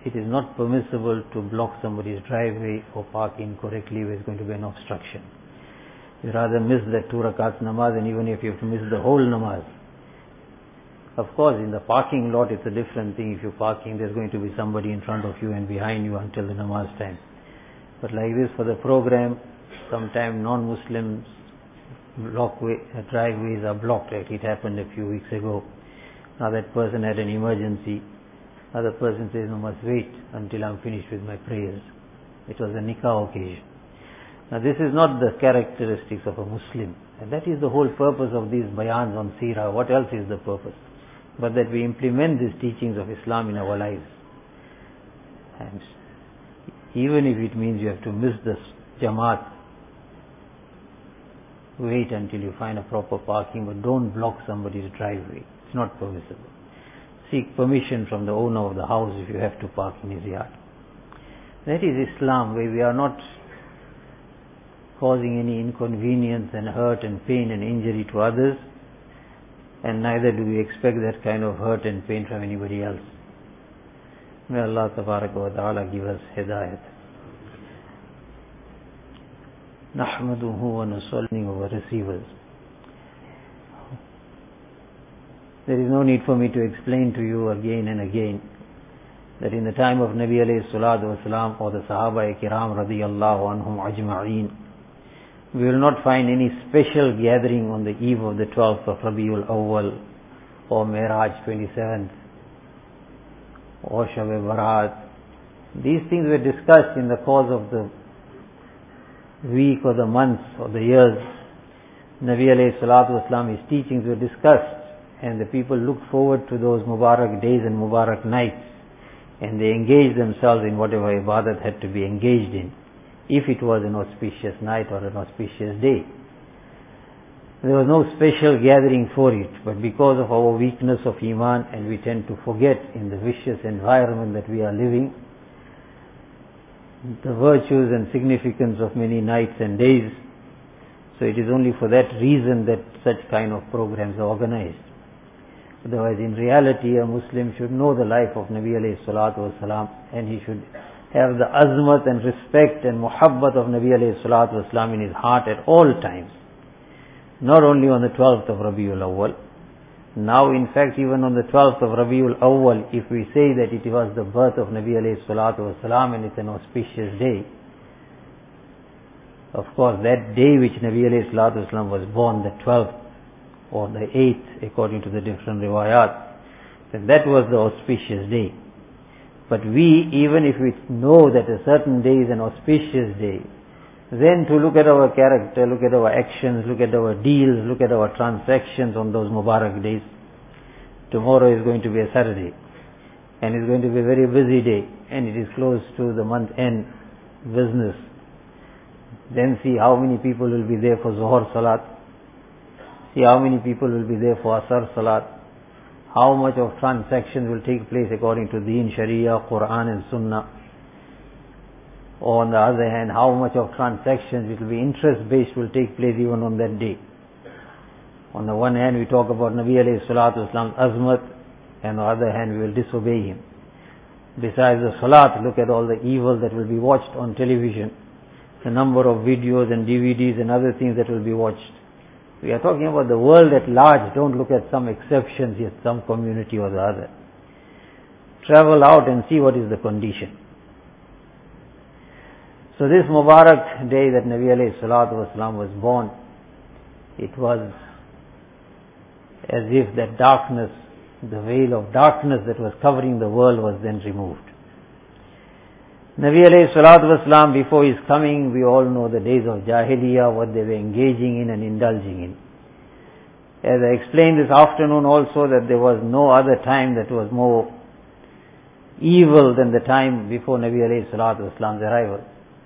it is not permissible to block somebody's driveway or park incorrectly where it's going to be an obstruction. You rather miss that 2 rakats namaz, and even if you have to miss the whole namaz. Of course, in the parking lot it's a different thing. If you're parking, there's going to be somebody in front of you and behind you until the namaz time. But like this, for the program, sometimes non-Muslims driveways are blocked. Like it happened a few weeks ago. Now that person had an emergency. Other person says, no, must wait until I'm finished with my prayers. It was a nikah occasion. Now this is not the characteristics of a Muslim. And that is the whole purpose of these bayans on seerah. What else is the purpose? But that we implement these teachings of Islam in our lives. And even if it means you have to miss the Jamaat, wait until you find a proper parking, but don't block somebody's driveway. It's not permissible. Seek permission from the owner of the house if you have to park in his yard. That is Islam, where we are not causing any inconvenience and hurt and pain and injury to others, and neither do we expect that kind of hurt and pain from anybody else. May Allah Tabaraka wa Ta'ala give us hidayat. Nahmaduhu wa nusalli wa receivers. There is no need for me to explain to you again and again that in the time of Nabi alayhi salatu wasalam or the Sahaba kiram radiyallahu anhum ajma'een, we will not find any special gathering on the eve of the 12th of Rabiul Awwal or Mi'raj 27th or Shab Barat. These things were discussed in the course of the week or the months or the years. Nabi alayhi salatu wasalam, his teachings were discussed, and the people looked forward to those Mubarak days and Mubarak nights, and they engaged themselves in whatever ibadat had to be engaged in, if it was an auspicious night or an auspicious day. There was no special gathering for it, but because of our weakness of Iman, and we tend to forget in the vicious environment that we are living, the virtues and significance of many nights and days. So it is only for that reason that such kind of programs are organized. Otherwise, in reality, a Muslim should know the life of Nabi alayhi salatu wasalam, and he should have the azmat and respect and muhabbat of Nabi alayhi salatu wasalam in his heart at all times. Not only on the 12th of Rabiul Awwal. Now, in fact, even on the 12th of Rabiul Awwal, if we say that it was the birth of Nabi alayhi salatu wasalam and it's an auspicious day, of course, that day which Nabi alayhi salatu wasalam was born, the 12th, or the 8th, according to the different riwayat, then that was the auspicious day. But we, even if we know that a certain day is an auspicious day, then to look at our character, look at our actions, look at our deals, look at our transactions on those Mubarak days. Tomorrow is going to be a Saturday, and it's going to be a very busy day, and it is close to the month-end business. Then see how many people will be there for Zuhur Salat. See how many people will be there for Asar Salat. How much of transactions will take place according to Deen, Sharia, Quran and Sunnah. Or on the other hand, how much of transactions which will be interest-based will take place even on that day. On the one hand, we talk about Nabi alayhi salatu wasalam's azmat, and on the other hand, we will disobey him. Besides the Salat, look at all the evil that will be watched on television, the number of videos and DVDs and other things that will be watched. We are talking about the world at large. Don't look at some exceptions here, some community or the other. Travel out and see what is the condition. So this Mubarak day that Nabi alayhi salatu wasalam was born, it was as if that darkness, the veil of darkness that was covering the world was then removed. Nabi alayhi salatu wasalam, before his coming, we all know the days of Jahiliyyah, what they were engaging in and indulging in. As I explained this afternoon also, that there was no other time that was more evil than the time before Nabi alayhi salatu wasalam's arrival.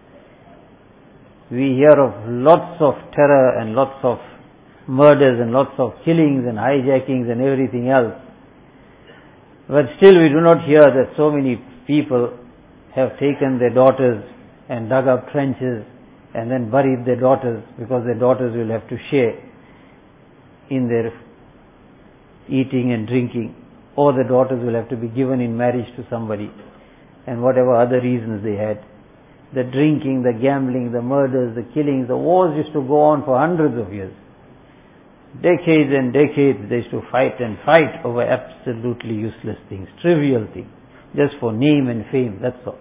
We hear of lots of terror and lots of murders and lots of killings and hijackings and everything else. But still we do not hear that so many people have taken their daughters and dug up trenches and then buried their daughters, because their daughters will have to share in their eating and drinking, or the daughters will have to be given in marriage to somebody. and whatever other reasons they had. The drinking, the gambling, the murders, the killings, the wars used to go on for hundreds of years. Decades and decades they used to fight and fight over absolutely useless things, trivial things, just for name and fame, that's all.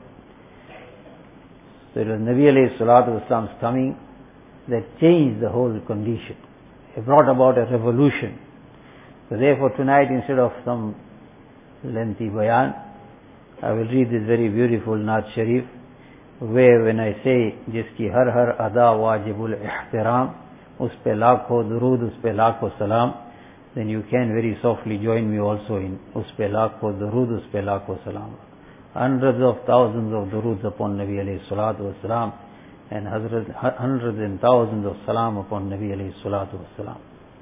So it was Nabi alayhi salatu wasalam's coming that changed the whole condition. It brought about a revolution. So therefore tonight, instead of some lengthy bayan, I will read this very beautiful Naat Sharif, where when I say, jiski har har ada wajibul ihtiram, us pe lakho durud, us pe lakho salam, then you can very softly join me also in us pe lakho durud, us pe lakho salam. Hundreds of thousands of duruds upon Nabi alayhi salatu wasalam, and hundreds and thousands of salam upon Nabi alayhi salatu wasalam.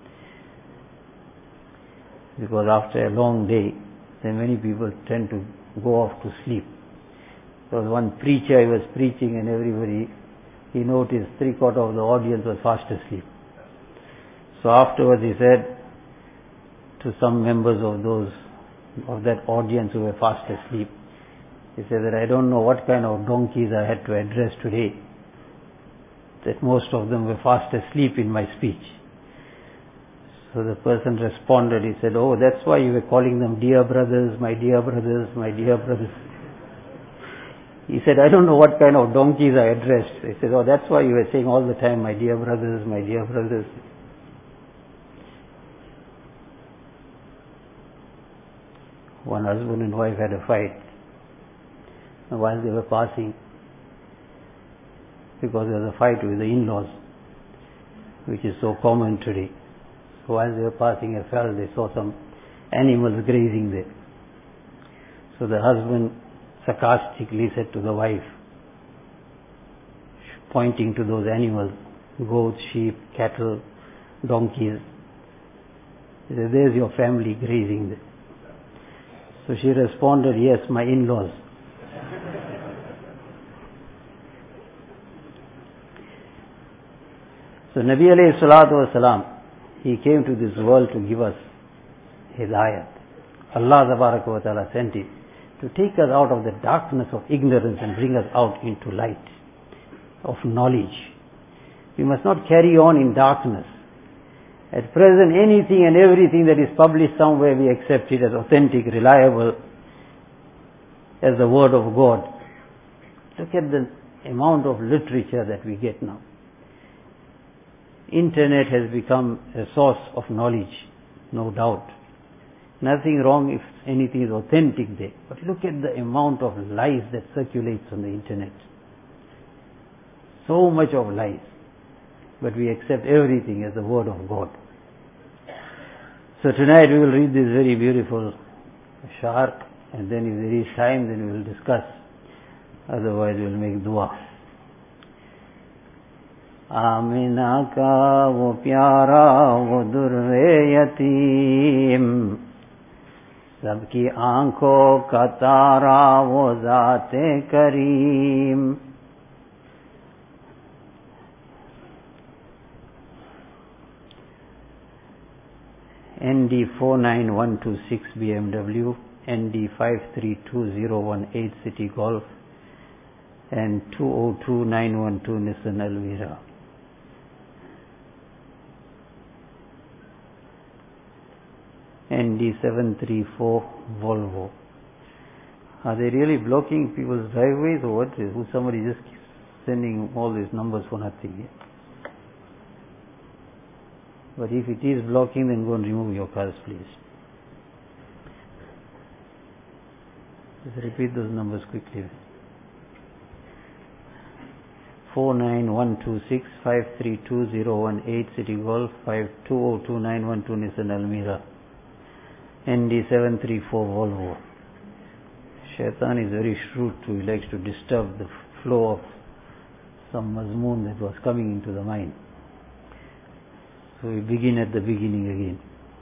Because after a long day, then many people tend to go off to sleep. There was one preacher, he was preaching, and everybody, he noticed 3/4 of the audience was fast asleep. So afterwards he said to some members of that audience who were fast asleep, he said that I don't know what kind of donkeys I had to address today, that most of them were fast asleep in my speech. So the person responded, he said, oh, that's why you were calling them dear brothers, my dear brothers, my dear brothers. He said, I don't know what kind of donkeys I addressed. He said, oh, that's why you were saying all the time, my dear brothers, my dear brothers. One husband and wife had a fight. And while they were passing, because there was a fight with the in-laws, which is so common today. So while they were passing a fell, they saw some animals grazing there. So the husband sarcastically said to the wife, pointing to those animals, goats, sheep, cattle, donkeys, he said, there's your family grazing there. So she responded, yes, my in-laws. So Nabi alayhi salatu wasalam, he came to this world to give us hidayat. Allah tabaraka wa ta'ala sent him to take us out of the darkness of ignorance and bring us out into light of knowledge. We must not carry on in darkness. At present, anything and everything that is published somewhere, we accept it as authentic, reliable, as the word of God. Look at the amount of literature that we get now. Internet has become a source of knowledge, no doubt. Nothing wrong if anything is authentic there. But look at the amount of lies that circulates on the internet. So much of lies. But we accept everything as the word of God. So tonight we will read this very beautiful sha'ar, and then if there is time, then we will discuss. Otherwise we will make dua. Amina का वो प्यारा वो दुर्रे यतीम, सबकी आंखों का तारा वो ज़ाते करीम. ND 49126 BMW, ND 532018 City Golf, and 202912 Nissan Almira. ND 734 Volvo. Are they really blocking people's driveways, or what? Who somebody just sending all these numbers for nothing? But if it is blocking, then go and remove your cars, please. Just repeat those numbers quickly. 49126 532018 City Golf, 520291 Nissan Almira, ND 734 Volvo. Shaitan is very shrewd too. He likes to disturb the flow of some mazmoon that was coming into the mind. So we begin at the beginning again.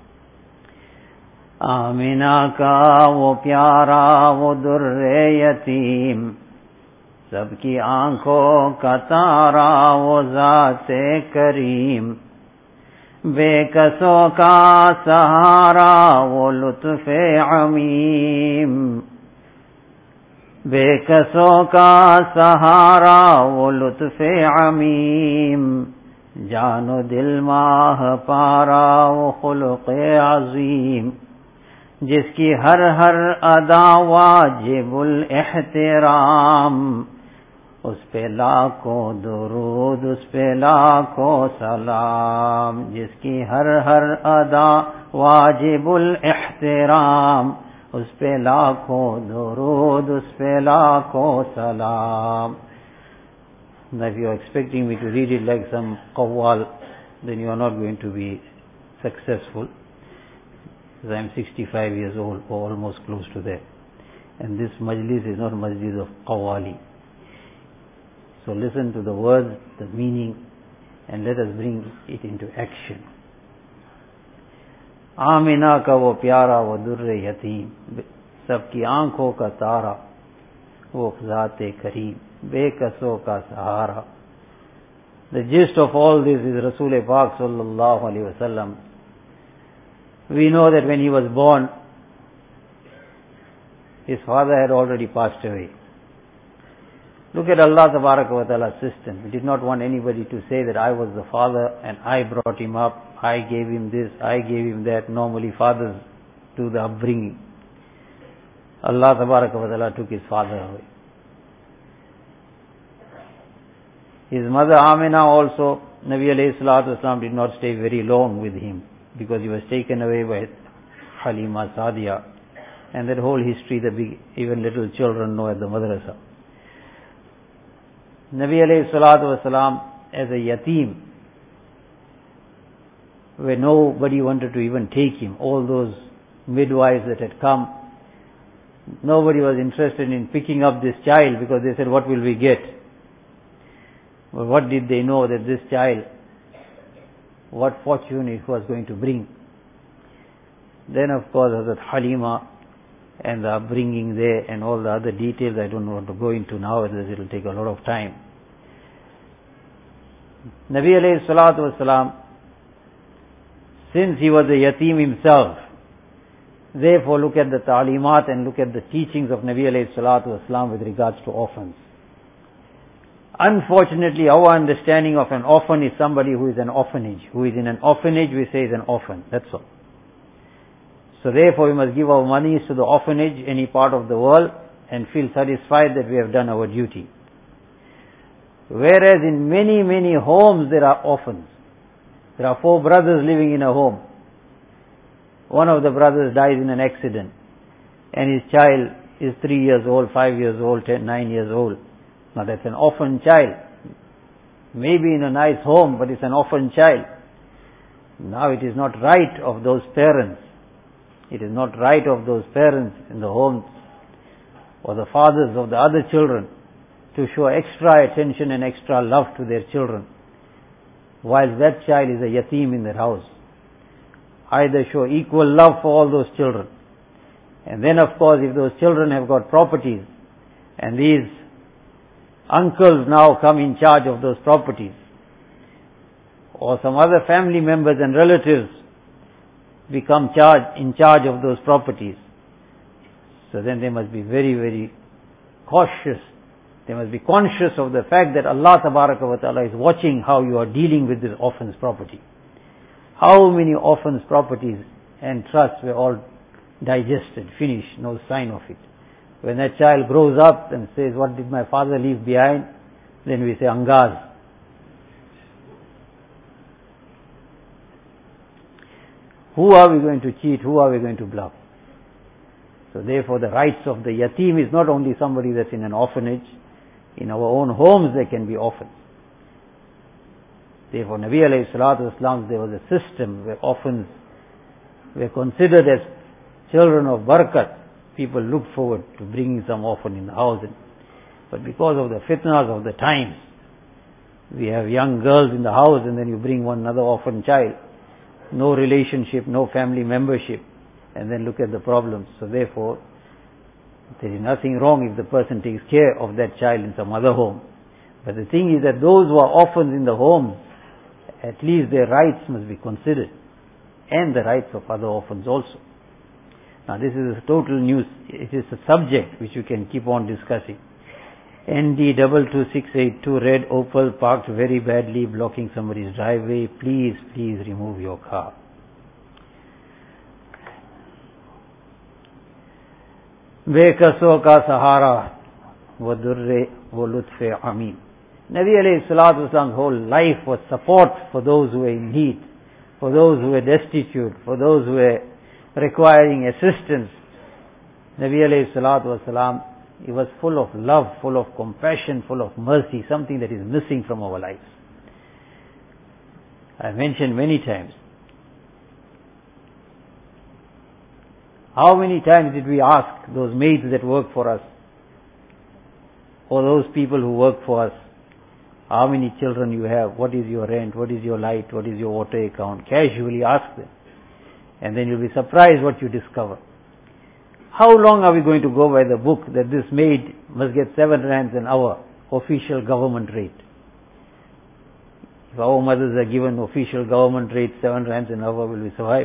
Amina का वो प्यारा वो दुर्रे यतीम, सबकी आंखों का तारा वो ज़ाते करीम, बेकसों का सहारा वो लुत्फ़े अमीम, बेकसों का सहारा वो लुत्फ़े अमीम, जानो दिल माह पारा वो खुल्क़े अज़ीम, जिसकी हर हर अदा वाजिबुल एहतिराम, उस पे लाखों दुरूद उस पे लाखों सलाम, जिसकी हर हर अदा वाजिबुल एहतिराम, उस पे लाखों दुरूद उस पे लाखों सलाम. Now if you are expecting me to read it like some qawwal, then you are not going to be successful. Because I am 65 years old, or almost close to that. And this majlis is not majlis of qawwali. So listen to the words, the meaning, and let us bring it into action. Amina का वो प्यारा वो दुर्रे यतीम, सबकी आंखों का तारा वो ज़ाते करीम, बेकसों का सहारा. The gist of all this is Rasul Pak sallallahu alaihi wasallam. We know that when he was born, his father had already passed away. Look at Allah Tabaraka wa Ta'ala's system. He did not want anybody to say that I was the father and I brought him up, I gave him this, I gave him that. Normally fathers do the upbringing. Allah Tabaraka wa Ta'ala took his father away. His mother Amina also, Nabi alayhi salatu wasalam did not stay very long with him, because he was taken away by Halima Sadiya. And that whole history, even little children know at the madrasa. Nabi alayhi salatu wasalam as a yatim, where nobody wanted to even take him. All those midwives that had come, nobody was interested in picking up this child, because they said, what will we get? But what did they know that this child, what fortune it was going to bring? Then of course Hazrat Halima and the upbringing there and all the other details I don't want to go into now, as it will take a lot of time. Nabi alayhi salatu wasalam, since he was a yatim himself, therefore look at the ta'limat and look at the teachings of Nabi alayhi salatu wasalam with regards to orphans. Unfortunately, our understanding of an orphan is somebody who is an orphanage. Who is in an orphanage, we say is an orphan. That's all. So therefore we must give our monies to the orphanage, any part of the world, and feel satisfied that we have done our duty. Whereas in many, many homes there are orphans. There are 4 brothers living in a home. One of the brothers dies in an accident, and his child is 3 years old, 5 years old, 9 years old. Now that's an orphan child. Maybe in a nice home, but it's an orphan child. Now it is not right of those parents. It is not right of those parents in the homes or the fathers of the other children to show extra attention and extra love to their children, while that child is a yatim in their house. Either show equal love for all those children. And then of course if those children have got properties and these uncles now come in charge of those properties, or some other family members and relatives become in charge of those properties, so then they must be very, very cautious. They must be conscious of the fact that Allah Tabaraka wa Ta'ala is watching how you are dealing with this orphan's property. How many orphans' properties and trusts were all digested, finished, no sign of it. When that child grows up and says, what did my father leave behind? Then we say, Angaz. Who are we going to cheat? Who are we going to bluff? So therefore the rights of the yatim is not only somebody that's in an orphanage. In our own homes there can be orphans. Therefore Nabi alayhi salatu wasalam, there was a system where orphans were considered as children of barakat. People look forward to bringing some orphan in the house. But because of the fitnas of the times, we have young girls in the house and then you bring another orphan child. No relationship, no family membership. And then look at the problems. So therefore, there is nothing wrong if the person takes care of that child in some other home. But the thing is that those who are orphans in the homes, at least their rights must be considered. And the rights of other orphans also. Now this is a total news. It is a subject which you can keep on discussing. ND22682 red Opel parked very badly, blocking somebody's driveway. Please remove your car. Bekasoo ka sahara wa durre wa lutfe amin. Nabi alayhi salatu wasalam's whole life was support for those who were in need, for those who were destitute, for those who were requiring assistance. Nabi alayhi salatu wasalam, he was full of love, full of compassion, full of mercy, something that is missing from our lives. I mentioned many times. How many times did we ask those maids that work for us, or those people who work for us, how many children you have, what is your rent, what is your light, what is your water account? Casually ask them. And then you'll be surprised what you discover. How long are we going to go by the book that this maid must get 7 rands an hour, official government rate? If our mothers are given official government rate 7 rands an hour, will we survive?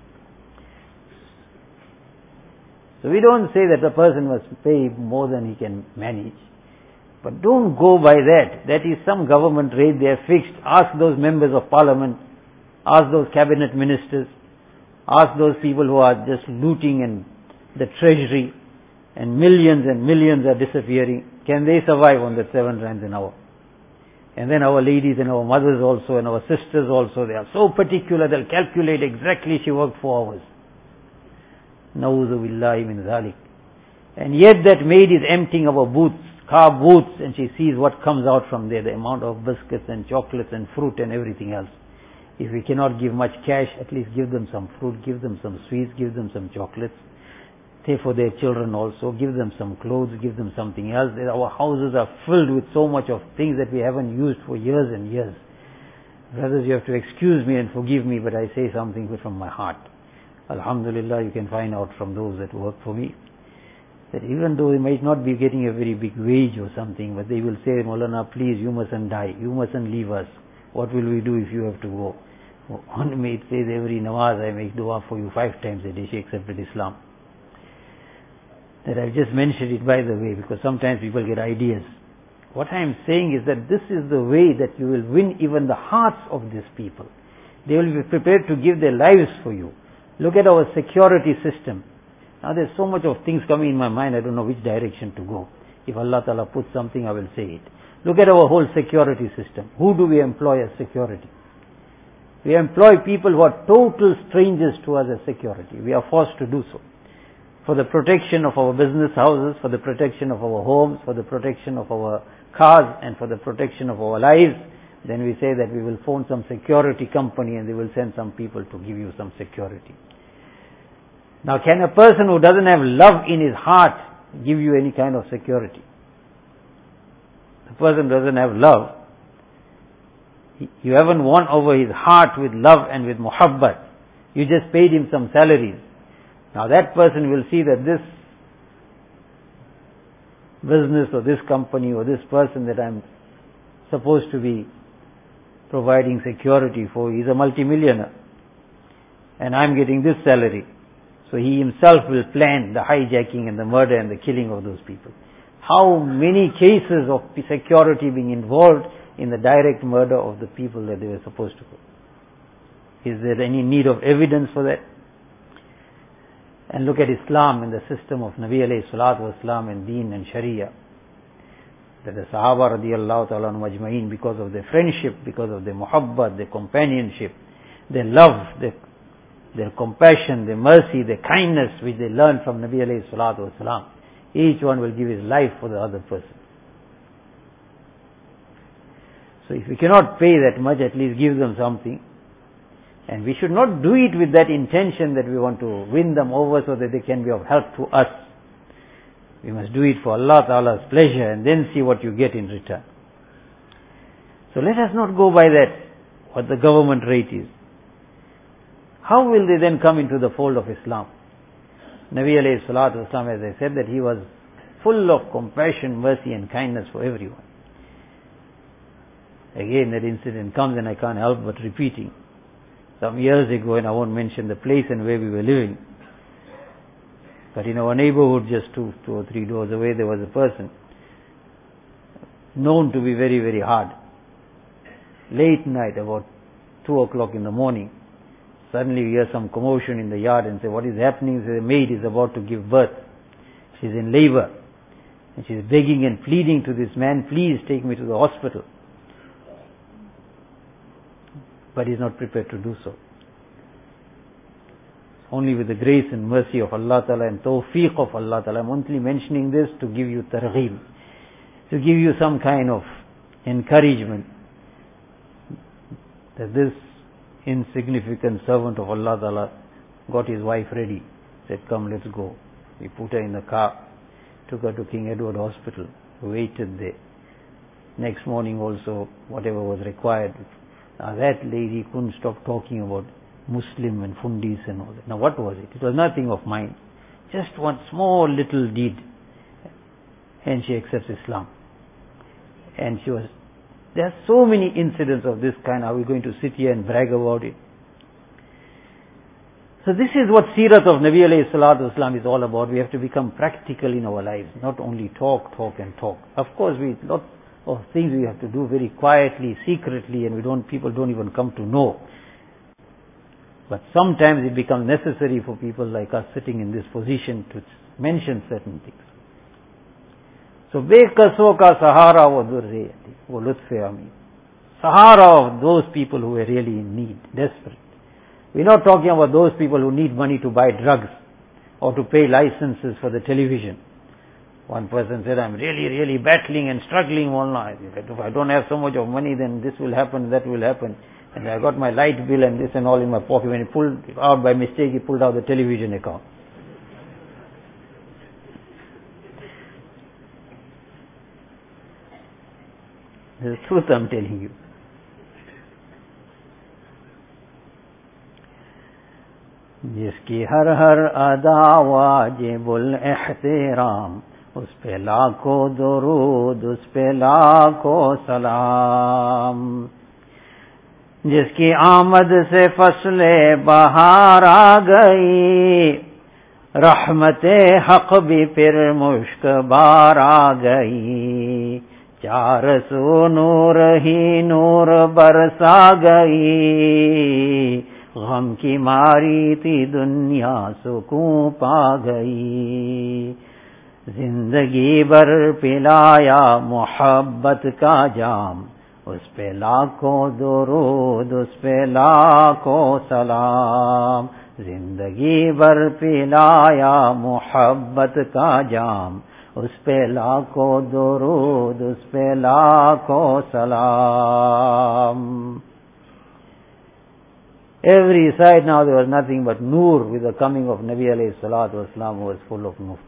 So we don't say that a person must pay more than he can manage. But don't go by that. That is some government rate they have fixed. Ask those members of parliament, ask those cabinet ministers, ask those people who are just looting and the treasury, and millions are disappearing. Can they survive on that 7 rands an hour? And then our ladies and our mothers also and our sisters also, they are so particular, they'll calculate exactly she worked 4 hours. Na'udhu billahi min dhalik. And yet that maid is emptying our booths, car booths, and she sees what comes out from there, the amount of biscuits and chocolates and fruit and everything else. If we cannot give much cash, at least give them some fruit, give them some sweets, give them some chocolates. Pay for their children also, give them some clothes, give them something else. Our houses are filled with so much of things that we haven't used for years and years. Brothers, you have to excuse me and forgive me, but I say something from my heart. Alhamdulillah, you can find out from those that work for me that even though they might not be getting a very big wage or something, but they will say, Maulana, please, you mustn't die, you mustn't leave us. What will we do if you have to go? One mate says, every namaz I make dua for you 5 times a day, she accepted Islam. That I've just mentioned it by the way, because sometimes people get ideas. What I am saying is that this is the way that you will win even the hearts of these people. They will be prepared to give their lives for you. Look at our security system. Now there's so much of things coming in my mind, I don't know which direction to go. If Allah Ta'ala puts something, I will say it. Look at our whole security system. Who do we employ as security? We employ people who are total strangers to us as security. We are forced to do so. For the protection of our business houses, for the protection of our homes, for the protection of our cars, and for the protection of our lives, then we say that we will phone some security company and they will send some people to give you some security. Now, can a person who doesn't have love in his heart give you any kind of security? The person doesn't have love. You haven't won over his heart with love and with muhabbat. You just paid him some salaries. Now that person will see that this business or this company or this person that I'm supposed to be providing security for, he's a multimillionaire and I'm getting this salary. So he himself will plan the hijacking and the murder and the killing of those people. How many cases of security being involved in the direct murder of the people that they were supposed to kill? Is there any need of evidence for that? And look at Islam and the system of Nabi alayhi salatu wasalam and Deen and Sharia. That the Sahaba radiallahu ta'ala majma'in, because of their friendship, because of their muhabbat, their companionship, their love, their compassion, their mercy, their kindness, which they learned from Nabi alayhi salatu wasalam, each one will give his life for the other person. So if we cannot pay that much, at least give them something. And we should not do it with that intention that we want to win them over so that they can be of help to us. We must do it for Allah Ta'ala's pleasure and then see what you get in return. So let us not go by that, what the government rate is. How will they then come into the fold of Islam? Nabi alayhi salatu wasalam, as I said, that he was full of compassion, mercy and kindness for everyone. Again, that incident comes and I can't help but repeating. Some years ago, and I won't mention the place and where we were living, But in our neighborhood, just two or three doors away, there was a person known to be very, very hard. Late night, about 2 o'clock in the morning, suddenly we hear some commotion in the yard and say, what is happening? The maid is about to give birth. She's in labor. And she's begging and pleading to this man, please take me to the hospital. But he's not prepared to do so. Only with the grace and mercy of Allah Ta'ala and tawfiq of Allah Ta'ala. I'm only mentioning this to give you targheeb, to give you some kind of encouragement that this insignificant servant of Allah Ta'ala got his wife ready, said, come, let's go. We put her in the car, took her to King Edward Hospital, waited there. Next morning also, whatever was required. Now that lady couldn't stop talking about Muslim and Fundis and all that. Now what was it? It was nothing of mine. Just one small little deed. And she accepts Islam. And there are so many incidents of this kind. Are we going to sit here and brag about it? So this is what Seerat of Nabi alayhi salatu wasalam is all about. We have to become practical in our lives, not only talk. Of course, lot of things we have to do very quietly, secretly, and people don't even come to know. But sometimes it becomes necessary for people like us sitting in this position to mention certain things. So, Bekaso ka sahara wa durriyati wa lutfe amin. Sahara of those people who are really in need, desperate. We're not talking about those people who need money to buy drugs or to pay licenses for the television. One person said, I'm really, really battling and struggling all night. If I don't have so much of money, then this will happen, that will happen. And I got my light bill and this and all in my pocket. When he pulled it out by mistake, he pulled out the television account. The truth I'm telling you. जिसकी हर हर अदा वाजिबुल एहतिराम, उस पे लाखों दुरूद, उस पे लाखों सलाम। जिसकी आमद से फसले बहार आ गई, रहमते हक भी फिर मुश्क बार आ गई। चार सौ नूर ही नूर बरसा गई, गम की मारी थी दुनिया सुकून पा गई। जिंदगी भर पिलाया मोहब्बत का जाम, उस पे लाखों दुरूद, उस पे लाखों सलाम। जिंदगी भर पिलाया मोहब्बत का जाम, उस पे लाखों दुरूद, उस पे लाखों सलाम। Every side now there was nothing but Noor. With the coming of Nabi alayhi salatu wasalam, was full of Noor.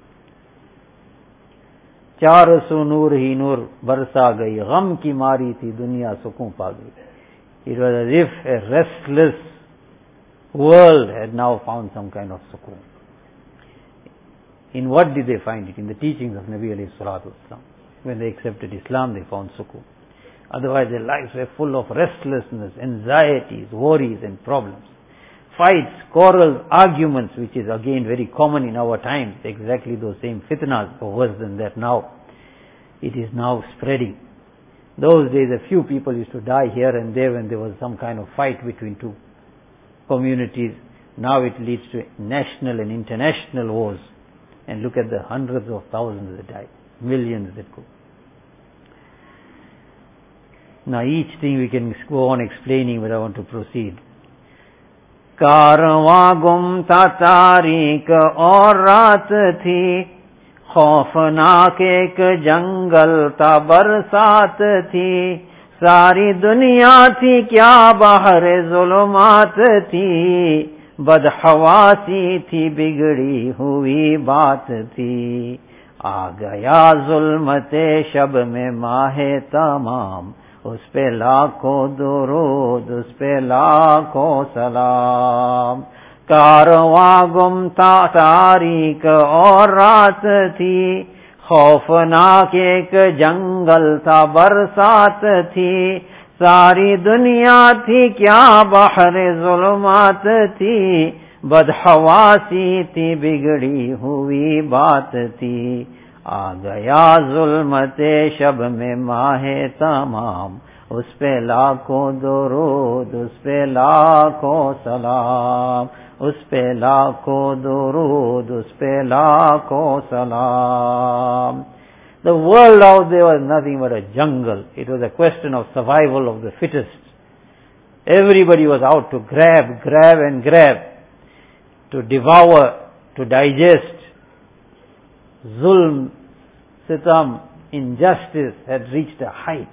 400 नूर ही नूर बरसा गई, गम की मारी थी दुनिया सुकून पा गई. It was as if a restless world had now found some kind of sukoon. In what did they find it? In the teachings of Nabi alayhi salatu wasalam. When they accepted Islam, they found sukoon. Otherwise their lives were full of restlessness, anxieties, worries and problems. Fights, quarrels, arguments, which is again very common in our times. Exactly those same fitnas, or worse than that now. It is now spreading. Those days a few people used to die here and there when there was some kind of fight between two communities. Now it leads to national and international wars. And look at the hundreds of thousands that die, millions that go. Now each thing we can go on explaining, but I want to proceed. कारवां गुम था, तारीक और रात थी, खौफनाक एक जंगल था, बरसात थी, सारी दुनिया थी क्या बाहर जुल्मात थी, बदहवासी थी बिगड़ी हुई बात थी, आ गया जुल्मते शब में माहे तमाम, उस पे लाखों दुरूद, उस पे लाखों सलाम। कारवां गुम था, तारीक और रात थी, खौफनाक एक जंगल था, बरसात थी, सारी दुनिया थी क्या बाहर जुल्मात थी, बदहवासी थी बिगड़ी हुई बात थी, आ गया जुल्मते शब में माहे तमाम, उस पे लाखों दुरूद, उस पे लाखों सलाम, उस पे लाखों दुरूद, उस पे लाखों सलाम. The world out there was nothing but a jungle. It was a question of survival of the fittest. Everybody was out to grab and grab, to devour, to digest. Zulm, sitam, injustice had reached a height.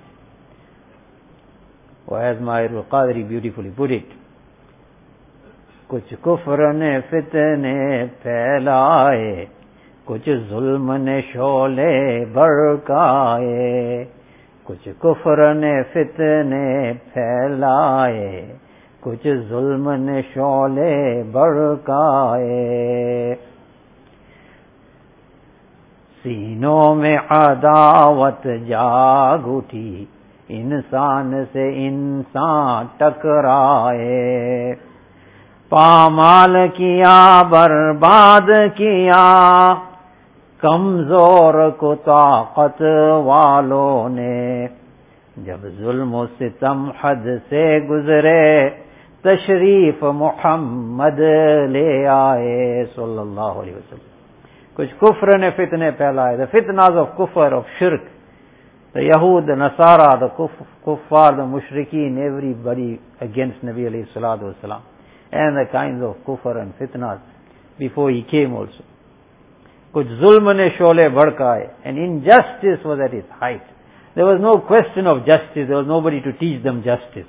Or as Mahir al-Qadri beautifully put it, कुछ कुफ्र ने फितने फैलाए, कुछ जुल्म ने शोले भड़काए, कुछ कुफ्र ने फितने फैलाए, कुछ जुल्म ने शोले भड़काए. सीनों में अदावत जाग उठी, इंसान से इंसान टकराए, पामाल किया बर्बाद किया, कमजोर को ताकत वालों ने. जब जुल्म सितम हद से गुजरे, तशरीफ मोहम्मद ले आए सल्लल्लाहु अलैहि वसल्लम. कुछ कुफ्र ने फितने फैलाए. The fitnas of kufr, of shirk, the Yahud, the Nasara, the kuffar, the mushrikeen, everybody against Nabi alayhi salatu wasalam, and the kinds of kufr and fitnas before he came also. Kuch zulm ne shole bhadkaye, and injustice was at its height. There was no question of justice. There was nobody to teach them justice.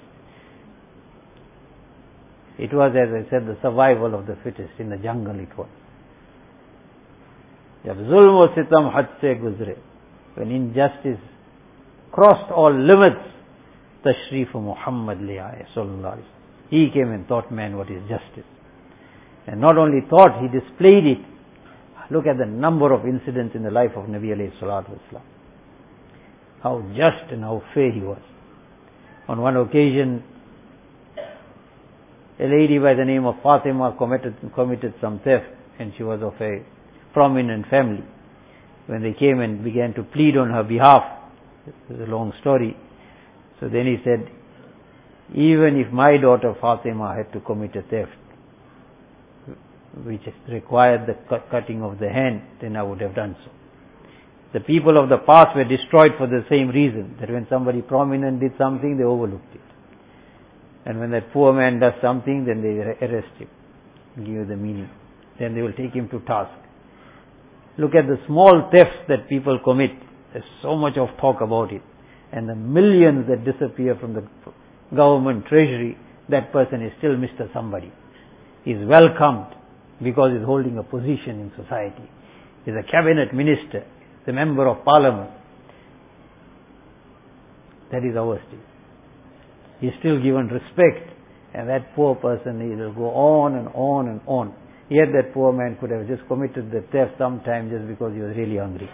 It was, as I said, the survival of the fittest. In the jungle it was. Jab zulm wa sitam had se guzre, when injustice crossed all limits, tashrif Muhammad le aaye sallallahu alaihi wasallam. He came and taught man what is justice. And not only taught, he displayed it. Look at the number of incidents in the life of Nabi alayhi salatu wasalam. How just and how fair he was. On one occasion, a lady by the name of Fatima committed some theft, and she was of a prominent family. When they came and began to plead on her behalf, this is a long story. So then he said, even if my daughter Fatima had to commit a theft, which required the cutting of the hand, then I would have done so. The people of the past were destroyed for the same reason, that when somebody prominent did something, they overlooked it. And when that poor man does something, then they arrest him, give you the meaning. Then they will take him to task. Look at the small thefts that people commit. There's so much of talk about it. And the millions that disappear from the government treasury, that person is still Mr. Somebody. He's welcomed because he's holding a position in society. He's a cabinet minister, the member of parliament. That is our state. He's still given respect, and that poor person, he will go on and on and on. Yet that poor man could have just committed the theft sometime just because he was really hungry.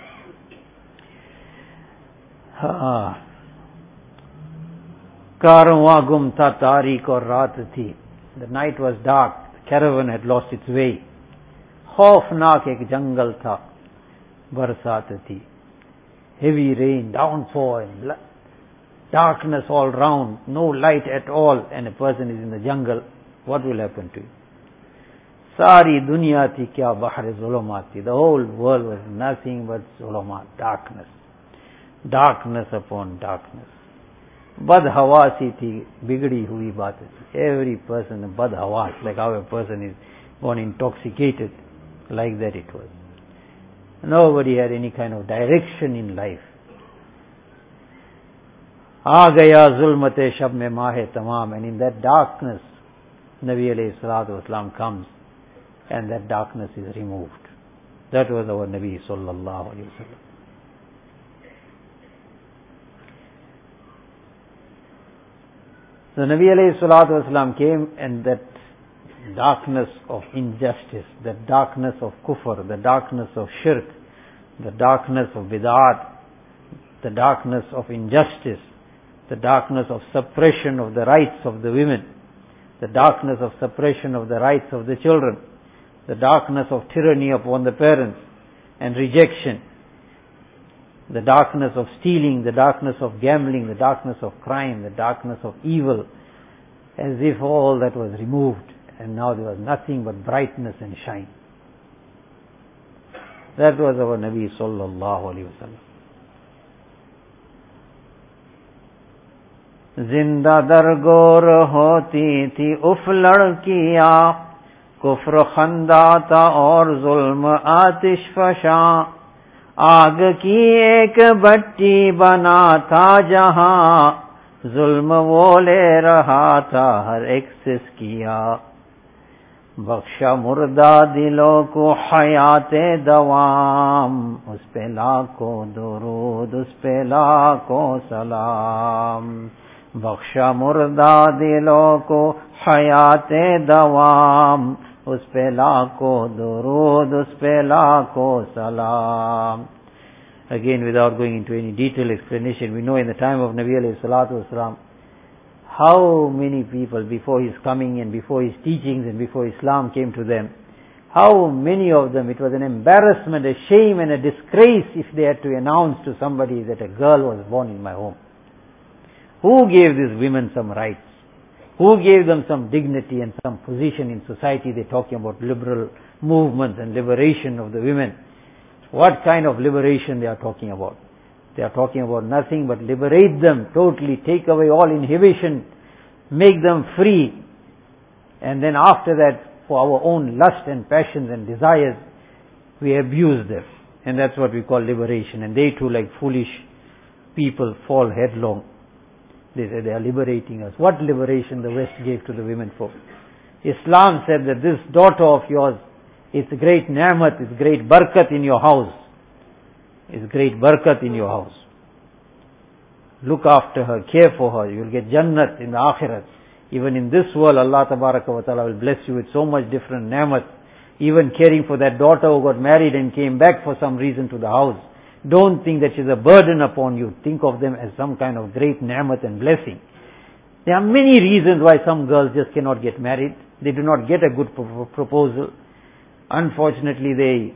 कारवां गुम था तारीक और रात थी. The night was dark. The caravan had lost its way. खौफनाक एक जंगल था. बरसात थी. Heavy rain, downpour, and darkness all round. No light at all, and a person is in the jungle. What will happen to him? सारी दुनिया थी क्या बहर ज़ुलुमात थी. The whole world was nothing but ज़ुलुमात, darkness. Darkness upon darkness. Badhawasi thi, bigdi hui baat thi. Every person, badhawas, like how a person is born intoxicated, like that it was. Nobody had any kind of direction in life. Aa gaya zulmate shab mein maahe tamam, and in that darkness, Nabi alayhi salatu wasalam comes, and that darkness is removed. That was our Nabi sallallahu alayhi wasallam. So Nabi alayhi salatu wasalam came, and that darkness of injustice, the darkness of kufr, the darkness of shirk, the darkness of bid'at, the darkness of injustice, the darkness of suppression of the rights of the women, the darkness of suppression of the rights of the children, the darkness of tyranny upon the parents and rejection, the darkness of stealing, the darkness of gambling, the darkness of crime, the darkness of evil, as if all that was removed and now there was nothing but brightness and shine. That was our Nabi sallallahu alaihi wasallam. जिंदा दरगोर होती थी उफ लड़कियां, कुफ्र खंदाता और जुल्म आतिश फशा, आग की एक भट्टी बना था जहां, जुल्म वो ले रहा था हर एक सिसकिया, बख्शा मुर्दा दिलों को हयाते दवाम, उस पे लाखों दुरूद उस पे लाखों सलाम, बख्शा मुर्दा दिलों को हयाते दवाम, उस पे लाखों दुरूद उस पे लाखों सलाम. Again, without going into any detailed explanation, we know in the time of Nabi alayhi salatu wasalam, how many people before his coming and before his teachings and before Islam came to them, how many of them, it was an embarrassment, a shame and a disgrace if they had to announce to somebody that a girl was born in my home. Who gave these women some rights? Who gave them some dignity and some position in society? They're talking about liberal movements and liberation of the women. What kind of liberation they are talking about? They are talking about nothing but liberate them totally, take away all inhibition, make them free, and then after that, for our own lust and passions and desires, we abuse them. And that's what we call liberation. And they too, like foolish people, fall headlong. They say they are liberating us. What liberation the West gave to the women folk? Islam said that this daughter of yours, it's great ni'mat, it's great barakat in your house. It's great barakat in your house. Look after her, care for her. You will get Jannat in the Akhirat. Even in this world, Allah Tabaraka wa Ta'ala will bless you with so much different ni'mat. Even caring for that daughter who got married and came back for some reason to the house. Don't think that she's a burden upon you. Think of them as some kind of great ni'mat and blessing. There are many reasons why some girls just cannot get married. They do not get a good proposal. Unfortunately, they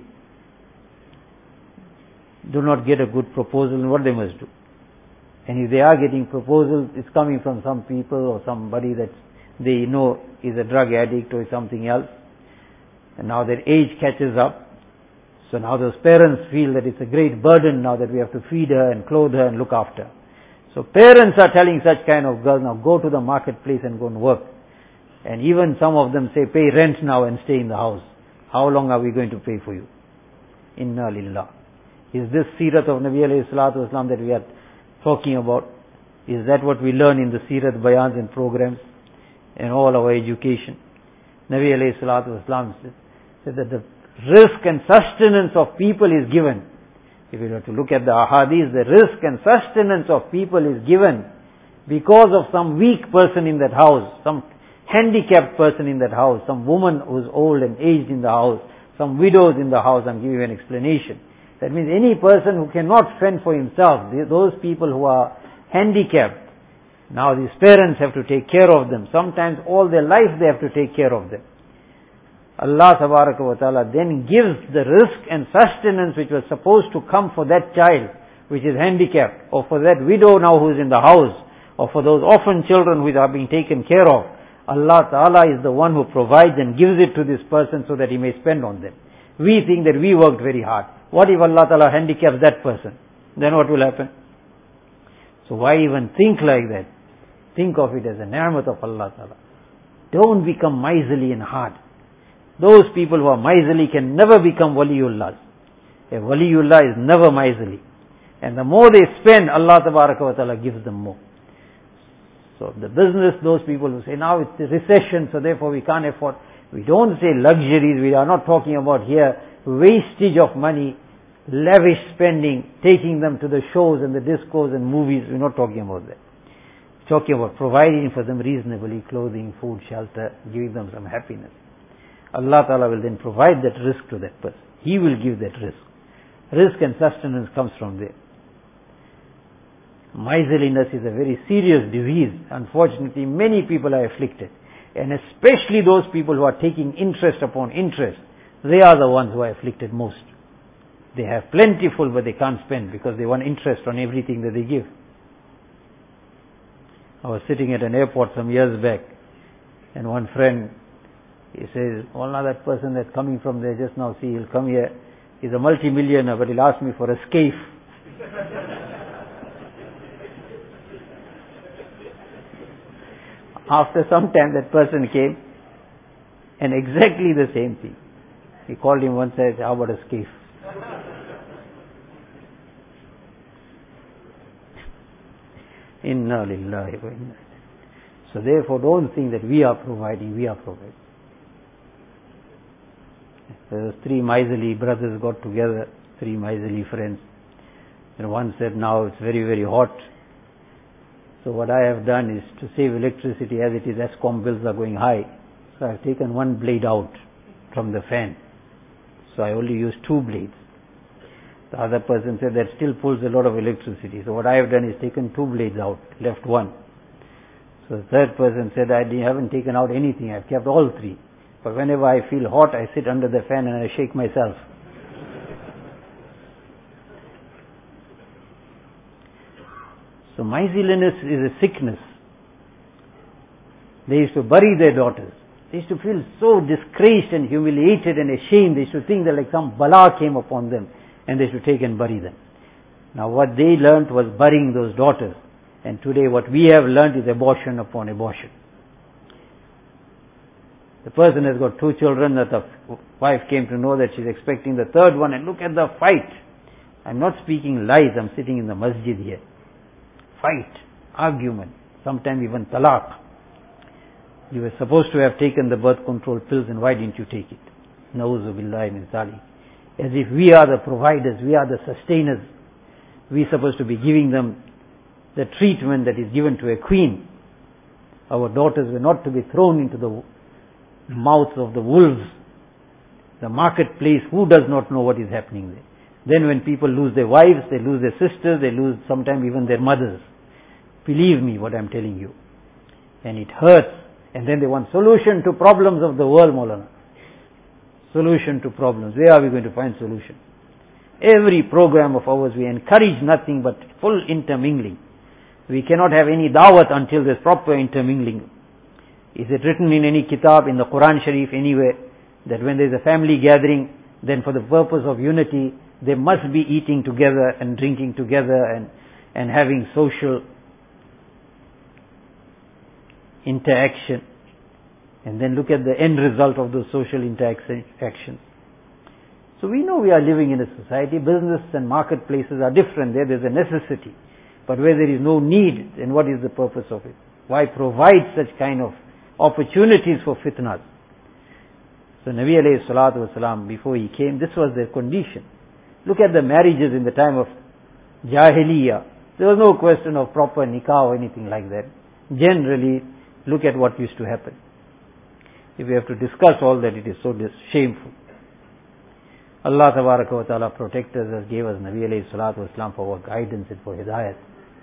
do not get a good proposal, and what they must do. And if they are getting proposals, it's coming from some people or somebody that they know is a drug addict or something else. And now their age catches up. So now those parents feel that it's a great burden now that we have to feed her and clothe her and look after. So parents are telling such kind of girls, now go to the marketplace and go and work. And even some of them say, pay rent now and stay in the house. How long are we going to pay for you? Inna lillah. Is this Sirat of Nabi alayhi salatu wasalam that we are talking about? Is that what we learn in the Sirat bayans and programs and all our education? Nabi alayhi salatu wasalam said that the risk and sustenance of people is given. If you were to look at the ahadith, the risk and sustenance of people is given because of some weak person in that house, some handicapped person in that house, some woman who's old and aged in the house, some widows in the house. I'm giving you an explanation. That means any person who cannot fend for himself, those people who are handicapped, now these parents have to take care of them. Sometimes all their life they have to take care of them. Allah Tabaraka wa Ta'ala then gives the risk and sustenance which was supposed to come for that child which is handicapped, or for that widow now who is in the house, or for those orphan children who are being taken care of. Allah Ta'ala is the one who provides and gives it to this person so that he may spend on them. We think that we worked very hard. What if Allah Ta'ala handicaps that person? Then what will happen? So why even think like that? Think of it as a ni'mat of Allah Ta'ala. Don't become miserly and hard. Those people who are miserly can never become waliullah. A waliullah is never miserly. And the more they spend, Allah Tabaraka wa Ta'ala gives them more. So the business, those people who say, now it's a recession, so therefore we can't afford. We don't say luxuries. We are not talking about here wastage of money, lavish spending, taking them to the shows and the discos and movies. We're not talking about that. We're talking about providing for them reasonably clothing, food, shelter, giving them some happiness. Allah Ta'ala will then provide that risk to that person. He will give that risk. Risk and sustenance comes from there. Miserliness is a very serious disease. Unfortunately, many people are afflicted. And especially those people who are taking interest upon interest, they are the ones who are afflicted most. They have plentiful, but they can't spend because they want interest on everything that they give. I was sitting at an airport some years back, and one friend, he says, "Oh, now that person that's coming from there just now, see, he'll come here. He's a multi-millionaire, but he'll ask me for a scaife." After some time, that person came, and exactly the same thing. He called him once and said, "How about a scaife?" Inna lillahi wa inna. So therefore, don't think that we are providing, we are providing. There was 3 miserly brothers got together, 3 miserly friends. And one said, "Now it's very, very hot. So what I have done is to save electricity, as it is, Eskom bills are going high. So I've taken one blade out from the fan. So I only use 2 blades." The other person said, "That still pulls a lot of electricity. So what I have done is taken 2 blades out, left 1. So the third person said, "I haven't taken out anything. I've kept all 3. But whenever I feel hot, I sit under the fan and I shake myself." So miserliness is a sickness. They used to bury their daughters. They used to feel so disgraced and humiliated and ashamed. They used to think that like some bala came upon them, and they should take and bury them. Now what they learnt was burying those daughters. And today what we have learnt is abortion upon abortion. The person has got 2 children, that the wife came to know that she's expecting the 3rd one, and look at the fight. I'm not speaking lies, I'm sitting in the masjid here. Fight, argument, sometimes even talaq. You were supposed to have taken the birth control pills, and why didn't you take it? Na'udhu billahi min zalik. As if we are the providers, we are the sustainers. We're supposed to be giving them the treatment that is given to a queen. Our daughters were not to be thrown into the mouths of the wolves. The marketplace, who does not know what is happening there? Then when people lose their wives, they lose their sisters, they lose sometimes even their mothers. Believe me what I'm telling you. And it hurts. And then they want solution to problems of the world, Maulana. Solution to problems. Where are we going to find solution? Every program of ours, we encourage nothing but full intermingling. We cannot have any dawat until there's proper intermingling. Is it written in any kitab, in the Quran Sharif, anywhere, that when there's a family gathering, then for the purpose of unity, they must be eating together and drinking together and having social interaction? And then look at the end result of those social interactions. So we know we are living in a society. Business and marketplaces are different. There's a necessity. But where there is no need, then what is the purpose of it? Why provide such kind of opportunities for fitnas? So Nabi alayhi salatu wasalam, before he came, this was their condition. Look at the marriages in the time of Jahiliyyah. There was no question of proper nikah or anything like that. Generally, look at what used to happen. If we have to discuss all that, it is so shameful. Allah tabaraka wa ta'ala protected us, gave us Nabi alayhi salatu wasalam for our guidance and for hidayat.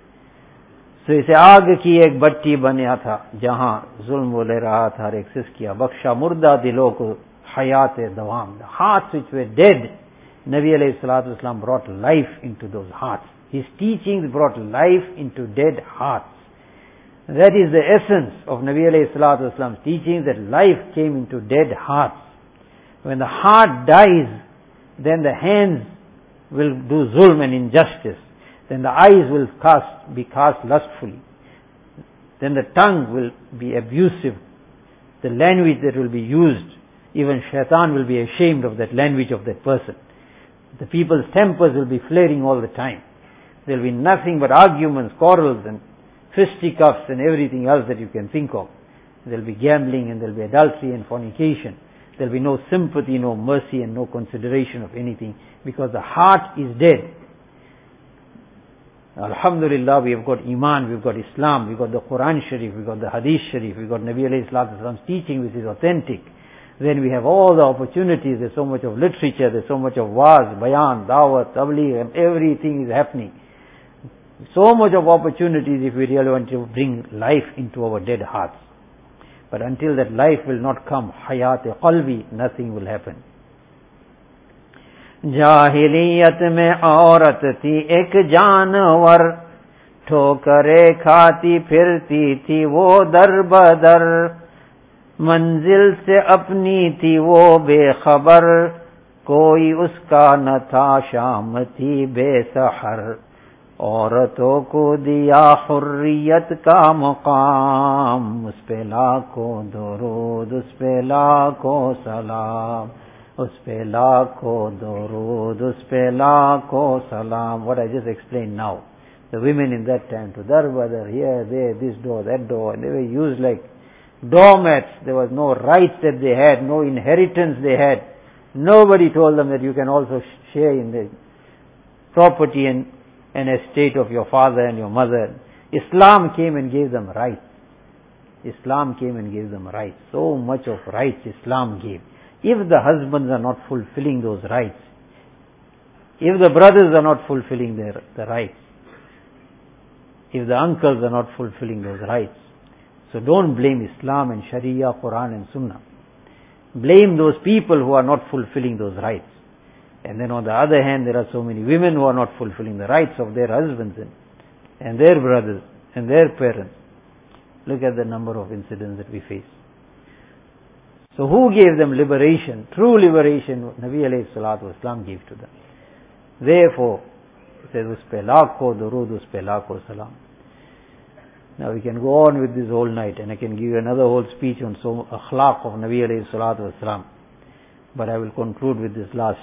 So इसे आग की एक भट्टी बना था जहां जुल्म ले रहा था एक्सेस किया बख्शा मुर्दा दिलों को हयात दवाम. The hearts which were dead, Nabi alayhi salatu wasalam brought life into those hearts. His teachings brought life into dead hearts. That is the essence of Nabi alayhi salatu wasalam's teachings, that life came into dead hearts. When the heart dies, then the hands will do zulm and injustice. Then the eyes will be cast lustfully. Then the tongue will be abusive. The language that will be used, even shaitan will be ashamed of that language of that person. The people's tempers will be flaring all the time. There will be nothing but arguments, quarrels and fisticuffs and everything else that you can think of. There will be gambling and there will be adultery and fornication. There will be no sympathy, no mercy and no consideration of anything, because the heart is dead. Alhamdulillah, we have got Iman, we've got Islam, we've got the Quran Sharif, we've got the Hadith Sharif, we've got Nabi alayhi salatu wasalam's teaching which is authentic. Then we have all the opportunities, there's so much of literature, there's so much of waz, bayan, dawat, tabligh, and everything is happening. So much of opportunities if we really want to bring life into our dead hearts. But until that life will not come, hayat-e-qalbi, nothing will happen. जाहिलियत में औरत थी एक जानवर, ठोकरे खाती फिरती थी वो दर बदर, मंजिल से अपनी थी वो बेखबर, कोई उसका न था शाम थी बेसहर, औरतों को दिया हुर्रियत का मुकाम, उस पे लाखों दुरूद, उस पे लाखों सलाम, उस पे लाखों दुरूद, उस पे लाखों salam. What I just explained now. The women in that time, to dar badar, here, there, this door, that door, and they were used like doormats. There was no rights that they had, no inheritance they had. Nobody told them that you can also share in the property and estate of your father and your mother. Islam came and gave them rights. Islam came and gave them rights. So much of rights Islam gave. If the husbands are not fulfilling those rights, if the brothers are not fulfilling the rights, if the uncles are not fulfilling those rights, so don't blame Islam and Sharia, Quran and Sunnah. Blame those people who are not fulfilling those rights. And then on the other hand, there are so many women who are not fulfilling the rights of their husbands and their brothers and their parents. Look at the number of incidents that we face. So who gave them liberation? True liberation, Nabi alayhi salatu wasalam gave to them. Therefore, it says, Uspe lakho durud, uspe lakho salam. Now we can go on with this all night, and I can give you another whole speech on so akhlaq of Nabi alayhi salatu wasalam. But I will conclude with this last.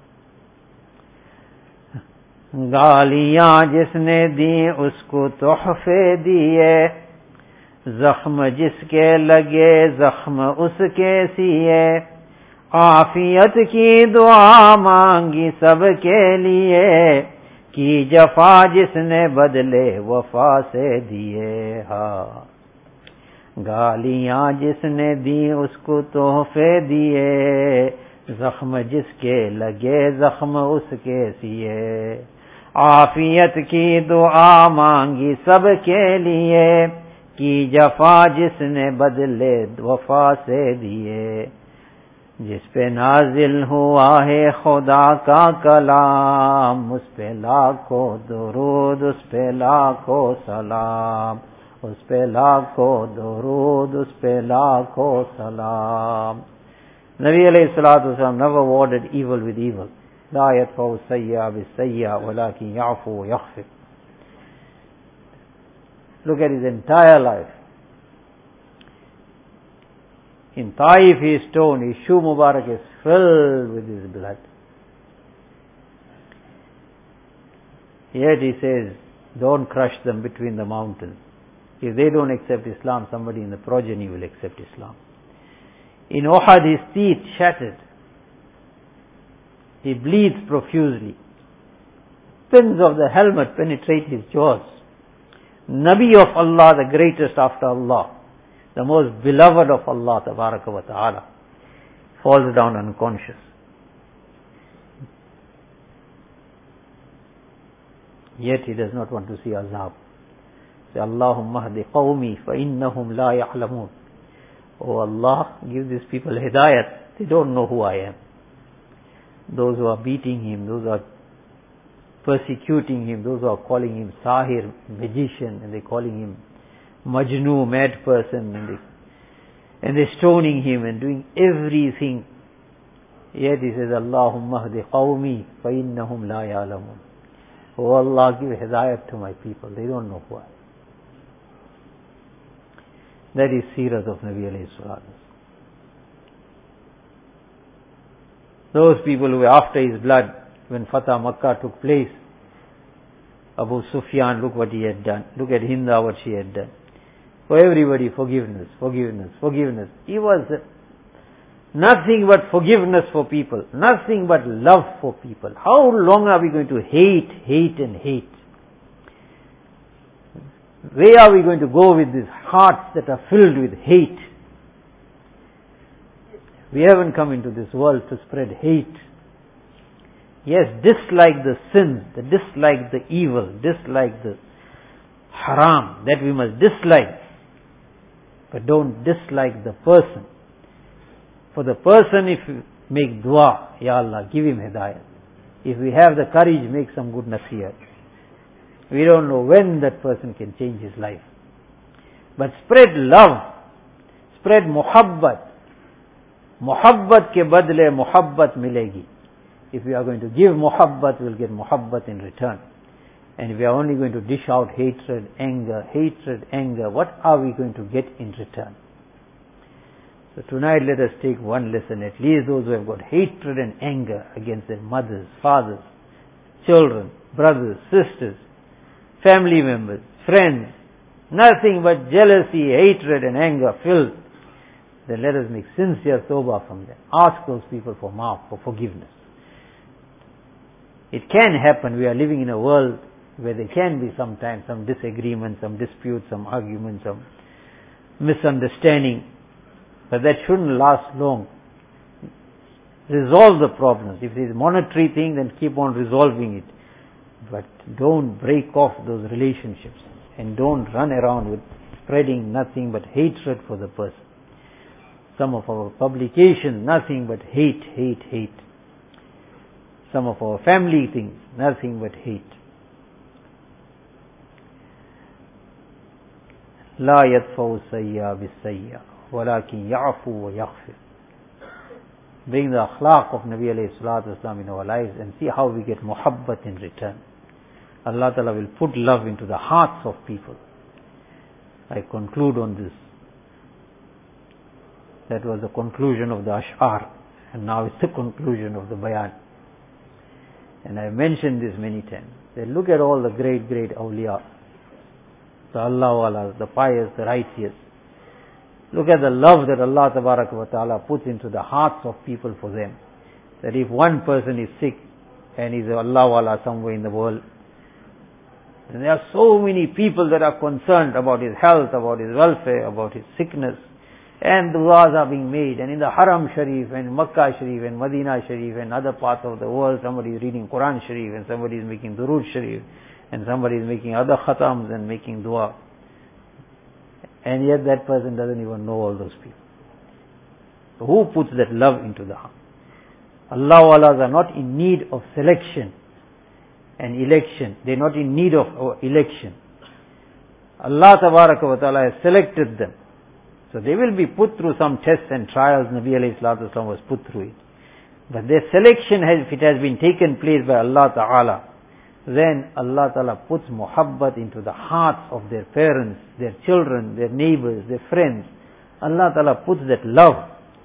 गालियां जिसने दी उसको तोहफे दिए, जख्म जिसके लगे जख्म उसके सिए, आफियत की दुआ मांगी सबके लिए, की जफा जिसने बदले वफा से दिए। हाँ, गालियां जिसने दी उसको तोहफे दिए, जख्म जिसके लगे जख्म उसके सिए, आफियत की दुआ मांगी सबके लिए, की जफा जिसने बदले वफा से दिए। जिस पे नाजिल हुआ है खुदा का कलाम, उस पे लाखों दुरूद, उस पे लाखों सलाम, उस पे लाखों दुरूद, उस पे लाखों सलाम। Nabi alayhi salatu wasalam never rewarded evil with evil. لا يدفع السيئة بالسيئة ولكن يعفو ويغفر. Look at his entire life. In Taif he is stoned, his shoe Mubarak is filled with his blood. Yet he says, don't crush them between the mountains. If they don't accept Islam, somebody in the progeny will accept Islam. In Uhud his teeth shattered. He bleeds profusely. Pins of the helmet penetrate his jaws. Nabi of Allah, the greatest after Allah, the most beloved of Allah Tabaraka wa Ta'ala, falls down unconscious. Yet he does not want to see azab. Say, Allahumma hdi qawmi fa innahum la ya'lamun. Oh Allah, give these people hidayat. They don't know who I am. Those who are beating him, those who are persecuting him, those who are calling him Sahir, magician, and they're calling him Majnu, mad person, and they're stoning him and doing everything. Yet he says, Allahumma hdi qawmi fa innahum la ya'lamun. Oh Allah, give hidayat to my people. They don't know who I am. That is Sirat of Nabi alayhi salatu. Those people who were after his blood, when Fatah Makkah took place, Abu Sufyan, look what he had done. Look at Hinda, what she had done. For everybody, forgiveness, forgiveness, forgiveness. He was nothing but forgiveness for people, nothing but love for people. How long are we going to hate, hate and hate? Where are we going to go with these hearts that are filled with hate? We haven't come into this world to spread hate. Yes, dislike the sins, dislike the evil, dislike the haram, that we must dislike. but don't dislike the person. For the person, if you make dua, Ya Allah, give him hidayat. If we have the courage, make some good nasihah. We don't know when that person can change his life. But spread love, spread muhabbat. Muhabbat ke badle muhabbat milegi. If we are going to give muhabbat, we'll get muhabbat in return. And if we are only going to dish out hatred, anger, what are we going to get in return? So tonight let us take one lesson, at least those who have got hatred and anger against their mothers, fathers, children, brothers, sisters, family members, friends, nothing but jealousy, hatred and anger filled, then let us make sincere tawbah from them. Ask those people for maaf, for forgiveness. It can happen. We are living in a world where there can be sometimes some disagreements, some disputes, some arguments, some misunderstanding. But that shouldn't last long. Resolve the problems. If it is a monetary thing, then keep on resolving it. But don't break off those relationships. And don't run around with spreading nothing but hatred for the person. Some of our publications, nothing but hate. Some of our family things, nothing but hate. لا يدفع السيئة بالسيئة ولكن يعفو ويغفر. Bring the akhlaq of Nabi alayhi salatu wasalam in our lives and see how we get muhabbat in return. Allah Ta'ala will put love into the hearts of people. I conclude on this. That was the conclusion of the Ash'ar, and now it's the conclusion of the Bayan. And I mentioned this many times. They look at all the great awliya, the Allah, the pious, the righteous. Look at the love that Allah Tabaraka wa Ta'ala puts into the hearts of people for them. That if one person is sick and is Allah somewhere in the world, and there are so many people that are concerned about his health, about his welfare, about his sickness, and du'as are being made, and in the Haram Sharif, and Makkah Sharif, and Medina Sharif, and other parts of the world, somebody is reading Quran Sharif, and somebody is making Durood Sharif, and somebody is making other khatams and making dua. And yet that person doesn't even know all those people. So who puts that love into the heart? Allah are not in need of selection and election. They're not in need of election. Allah Tabaraka wa Ta'ala has selected them. So they will be put through some tests and trials. Nabi alayhi salatu wasalam was put through it. But their selection, if it has been taken place by Allah Ta'ala, then Allah Ta'ala puts muhabbat into the hearts of their parents, their children, their neighbors, their friends. Allah Ta'ala puts that love.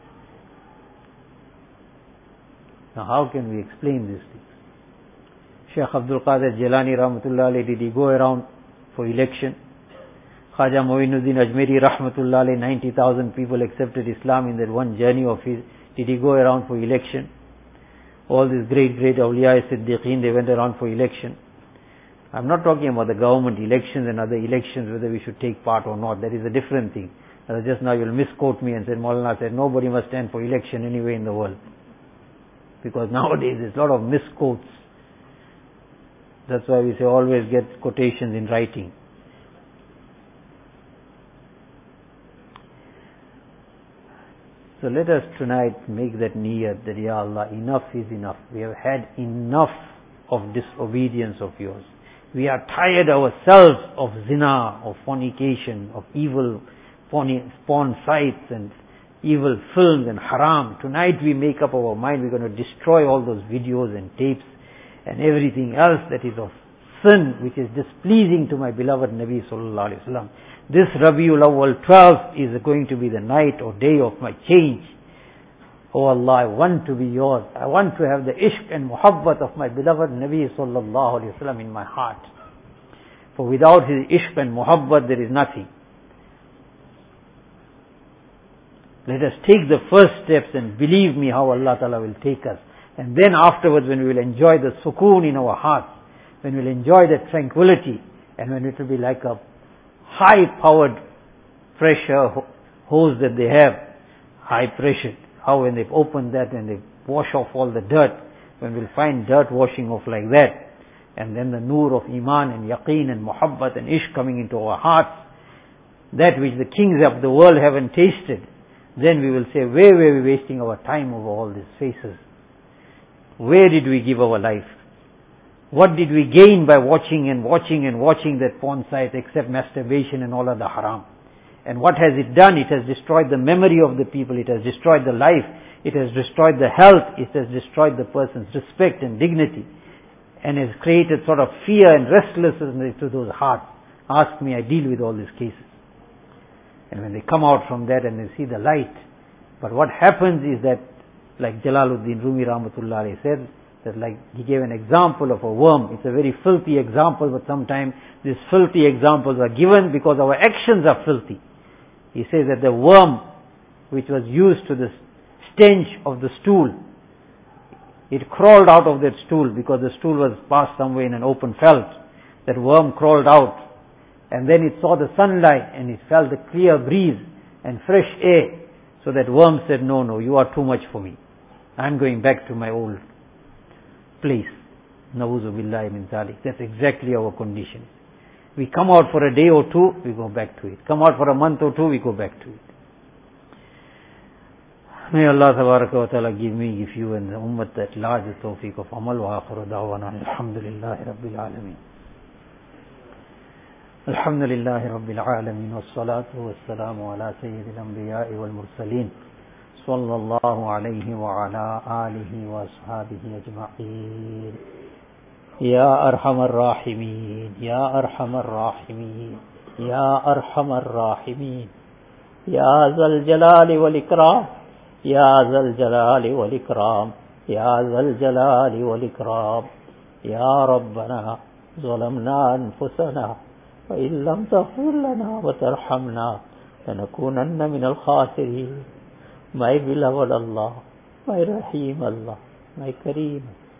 Now how can we explain these things? Shaykh Abdul Qadir Jilani Rahmatullah alayhi, did he go around for election? Khaja Moinuddin Ajmeri Rahmatullah alayhi, 90,000 people accepted Islam in that one journey of his. Did he go around for election? All these great awliya siddiqeen, they went around for election. I'm not talking about the government elections and other elections, whether we should take part or not. That is a different thing. Just now you'll misquote me and say, Maulana said, nobody must stand for election anywhere in the world. Because nowadays there's a lot of misquotes. That's why we say always get quotations in writing. So let us tonight make that niyyat that, Ya Allah, enough is enough. We have had enough of disobedience of yours. We are tired ourselves of zina, of fornication, of evil porn sites and evil films and haram. Tonight we make up our mind, we're going to destroy all those videos and tapes and everything else that is of sin, which is displeasing to my beloved Nabi Sallallahu Alaihi Wasallam. This Rabiul Awwal 12 is going to be the night or day of my change. Oh Allah, I want to be yours. I want to have the ishq and muhabbat of my beloved Nabi Sallallahu Alaihi Wasallam in my heart. For without his ishq and muhabbat there is nothing. Let us take the first steps and believe me how Allah Ta'ala will take us. And then afterwards when we will enjoy the sukoon in our hearts, when we will enjoy the tranquility, and when it will be like a high-powered pressure hose that they have, high pressure. How when they open that and they wash off all the dirt, when we'll find dirt washing off like that, and then the noor of iman and yaqeen and muhabbat and ishq coming into our hearts, that which the kings of the world haven't tasted, then we will say, where were we wasting our time over all these faces? Where did we give our life? What did we gain by watching that porn site except masturbation and all other haram? And what has it done? It has destroyed the memory of the people. It has destroyed the life. It has destroyed the health. It has destroyed the person's respect and dignity. And has created sort of fear and restlessness to those hearts. Ask me, I deal with all these cases. And when they come out from that and they see the light, but what happens is that, like Jalaluddin Rumi Rahmatullah said, that like he gave an example of a worm. It's a very filthy example, but sometimes these filthy examples are given because our actions are filthy. He says that the worm which was used to the stench of the stool, it crawled out of that stool because the stool was passed somewhere in an open felt. That worm crawled out, and then it saw the sunlight and it felt the clear breeze and fresh air. So that worm said, no, you are too much for me. I'm going back to my old place. Na'udhu billahi min zalik. That's exactly our condition. We come out for a day or two, we go back to it. Come out for a month or two, we go back to it. May Allah tabaraka wa ta'ala give me, give you and the ummah at large the tawfiq of amal wa akhiru da'wana alhamdulillahi rabbil alameen. Alhamdulillahi rabbil alameen wa salatu wa salamu ala sayyidil anbiya'i wal mursaleen sallallahu alayhi wa ala alihi wa ashabihi ajma'een. Ya arhamar rahimin, ya arhamar rahimin, ya arhamar rahimin, ya zal jalali wal ikram, ya zal jalali wal ikram, ya zal jalali wal ikram. Ya Rabbana zalamna anfusana wa illam taghfir lana wa tarhamna lanakunanna min al-khasirin. My beloved Allah, my Rahim Allah, my Kareem,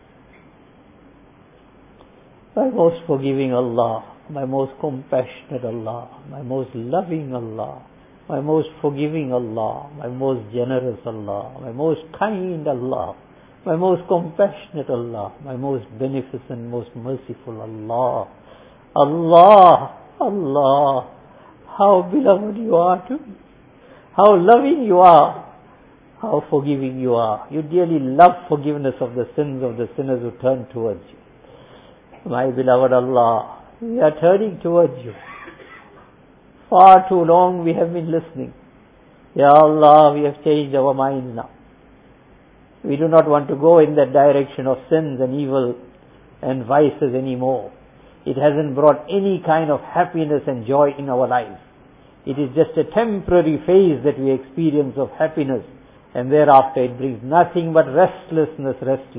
my most forgiving Allah, my most compassionate Allah, my most loving Allah, my most forgiving Allah, my most generous Allah, my most kind Allah, my most compassionate Allah, my most beneficent, most merciful Allah. Allah, Allah, how beloved you are to me, how loving you are, how forgiving you are. You dearly love forgiveness of the sins of the sinners who turn towards you. My beloved Allah, we are turning towards you. Far too long we have been listening. Ya Allah, we have changed our minds now. We do not want to go in that direction of sins and evil and vices anymore. It hasn't brought any kind of happiness and joy in our lives. It is just a temporary phase that we experience of happiness, and thereafter it brings nothing but restlessness.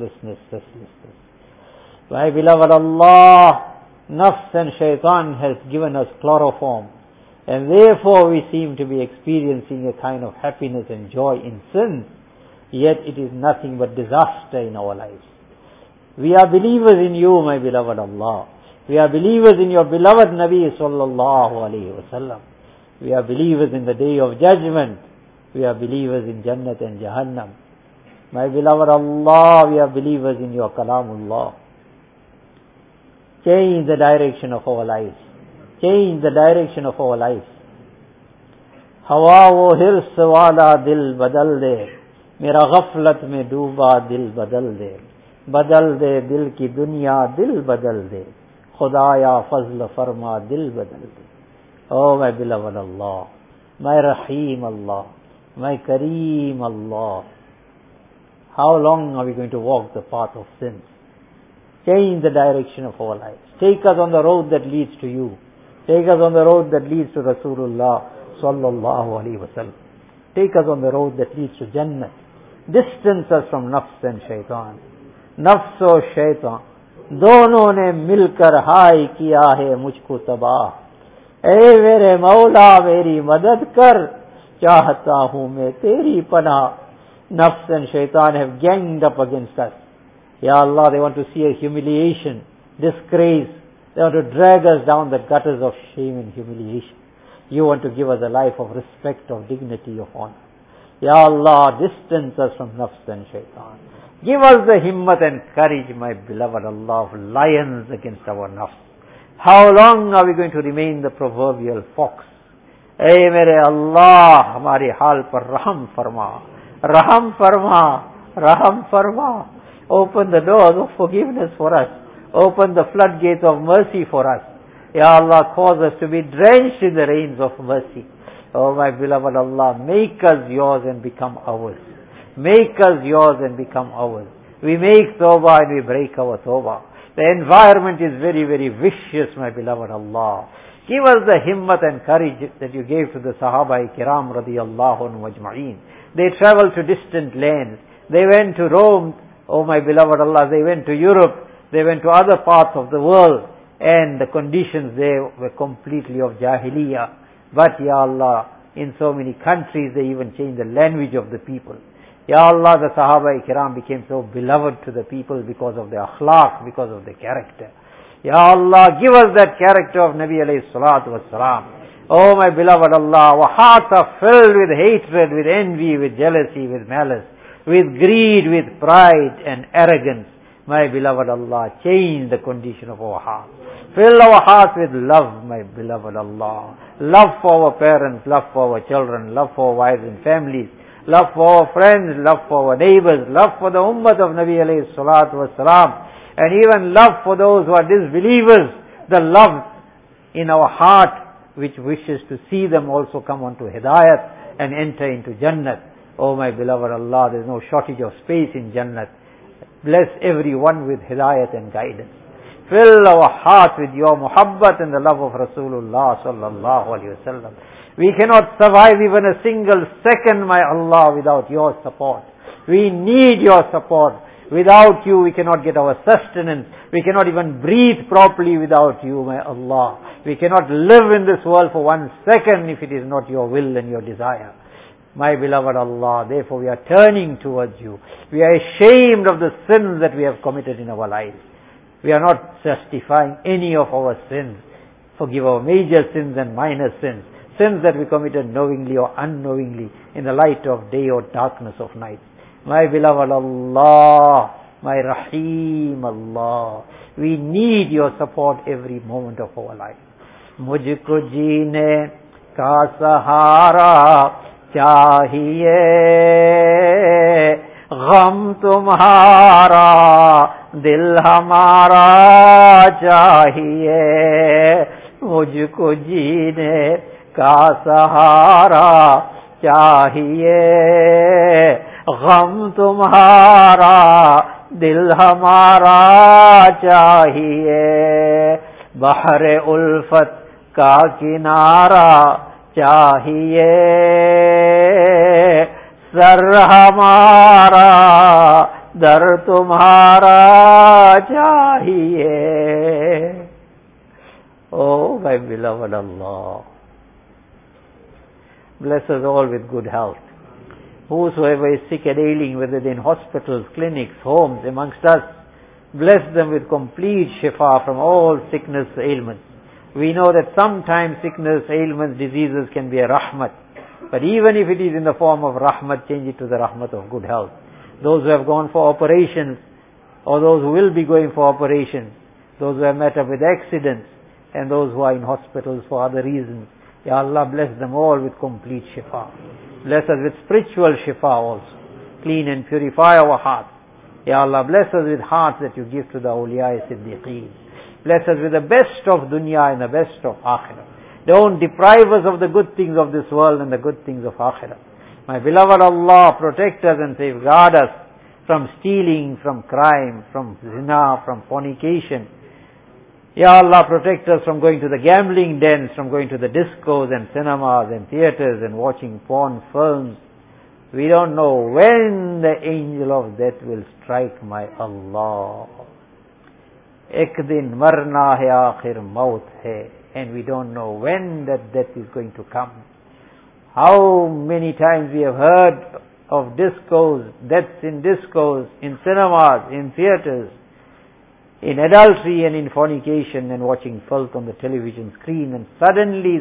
My beloved Allah, nafs and shaitan has given us chloroform, and therefore we seem to be experiencing a kind of happiness and joy in sin, yet it is nothing but disaster in our lives. We are believers in you, my beloved Allah. We are believers in your beloved Nabi sallallahu alayhi wa sallam. We are believers in the day of judgment. We are believers in Jannat and Jahannam. My beloved Allah, we are believers in your Kalamullah. Change the direction of our lives. Change the direction of our lives. Hawa wo hirs wala dil badal de. Mera ghaflat mein dooba dil badal de. Badal de dil ki dunya dil badal de. Khudaya fazl farma dil badal de. Oh my beloved Allah, my Rahim Allah, my Kareem Allah. How long are we going to walk the path of sins? Change the direction of our lives. Take us on the road that leads to you. Take us on the road that leads to Rasulullah sallallahu alaihi wasallam. Take us on the road that leads to Jannah. Distance us from nafs and shaitan. Nafs और shaitan दोनों ने मिलकर हाय किया है मुझको तबाह. ए मेरे मौला मेरी मदद कर, चाहता हूँ मैं तेरी पनाह. Nafs and shaitan have ganged up against us. Ya Allah, they want to see a humiliation, disgrace. They want to drag us down the gutters of shame and humiliation. You want to give us a life of respect, of dignity, of honor. Ya Allah, distance us from nafs and shaitan. Give us the himmat and courage, my beloved Allah, of lions against our nafs. How long are we going to remain the proverbial fox? ए मेरे अल्लाह हमारे हाल पर रहम फरमा, रहम फरमा, रहम फरमा. Open the doors of forgiveness for us. Open the floodgates of mercy for us. Ya Allah, cause us to be drenched in the rains of mercy. Oh my beloved Allah, make us yours and become ours. Make us yours and become ours. We make tawbah and we break our tawbah. The environment is very, very vicious, my beloved Allah. Give us the himmat and courage that you gave to the Sahaba Kiram radiyallahu anhum ajma'een. They traveled to distant lands. They went to Rome, oh my beloved Allah. They went to Europe. They went to other parts of the world. And the conditions there were completely of Jahiliyyah. But Ya Allah, in so many countries they even changed the language of the people. Ya Allah, the Sahaba Kiram became so beloved to the people because of their akhlaq, because of their character. Ya Allah, give us that character of Nabi alayhi salatu wassalam. Oh my beloved Allah, our hearts are filled with hatred, with envy, with jealousy, with malice, with greed, with pride and arrogance. My beloved Allah, change the condition of our hearts. Fill our hearts with love, my beloved Allah. Love for our parents, love for our children, love for our wives and families, love for our friends, love for our neighbors, love for the ummah of Nabi alayhi salatu wassalam, and even love for those who are disbelievers, the love in our heart which wishes to see them also come onto Hidayat and enter into Jannat. Oh my beloved Allah, there is no shortage of space in Jannat. Bless everyone with Hidayat and guidance. Fill our heart with your muhabbat and the love of Rasulullah sallallahu alaihi wasallam. We cannot survive even a single second, my Allah, without your support. We need your support. Without you, we cannot get our sustenance. We cannot even breathe properly without you, my Allah. We cannot live in this world for 1 second if it is not your will and your desire. My beloved Allah, therefore we are turning towards you. We are ashamed of the sins that we have committed in our lives. We are not justifying any of our sins. Forgive our major sins and minor sins. Sins that we committed knowingly or unknowingly in the light of day or darkness of night. My beloved Allah, my Rahim Allah, we need your support every moment of our life. मुझको जीने का सहारा चाहिए, गम तुम्हारा दिल हमारा चाहिए. मुझको जीने का सहारा चाहिए, गम तुम्हारा दिल हमारा चाहिए. बहरे उल्फत का किनारा चाहिए, सर हमारा दर तुम्हारा चाहिए. Oh my beloved Allah, bless us all with good health. Whosoever is sick and ailing, whether they're in hospitals, clinics, homes, amongst us, bless them with complete shifa from all sickness, ailments. We know that sometimes sickness, ailments, diseases can be a rahmat. But even if it is in the form of rahmat, change it to the rahmat of good health. Those who have gone for operations, or those who will be going for operations, those who have met up with accidents, and those who are in hospitals for other reasons, Ya Allah, bless them all with complete shifa. Bless us with spiritual shifa also. Clean and purify our hearts. Ya Allah, bless us with hearts that you give to the awliya siddiqeen. Bless us with the best of dunya and the best of akhirah. Don't deprive us of the good things of this world and the good things of akhirah. My beloved Allah, protect us and safeguard us from stealing, from crime, from zina, from fornication. Ya Allah, protect us from going to the gambling dens, from going to the discos and cinemas and theaters and watching porn films. We don't know when the angel of death will strike, my Allah. Ek din marna hai, aakhir maut hai. And we don't know when that death is going to come. How many times we have heard of discos, deaths in discos, in cinemas, in theaters, in adultery and in fornication and watching filth on the television screen, and suddenly,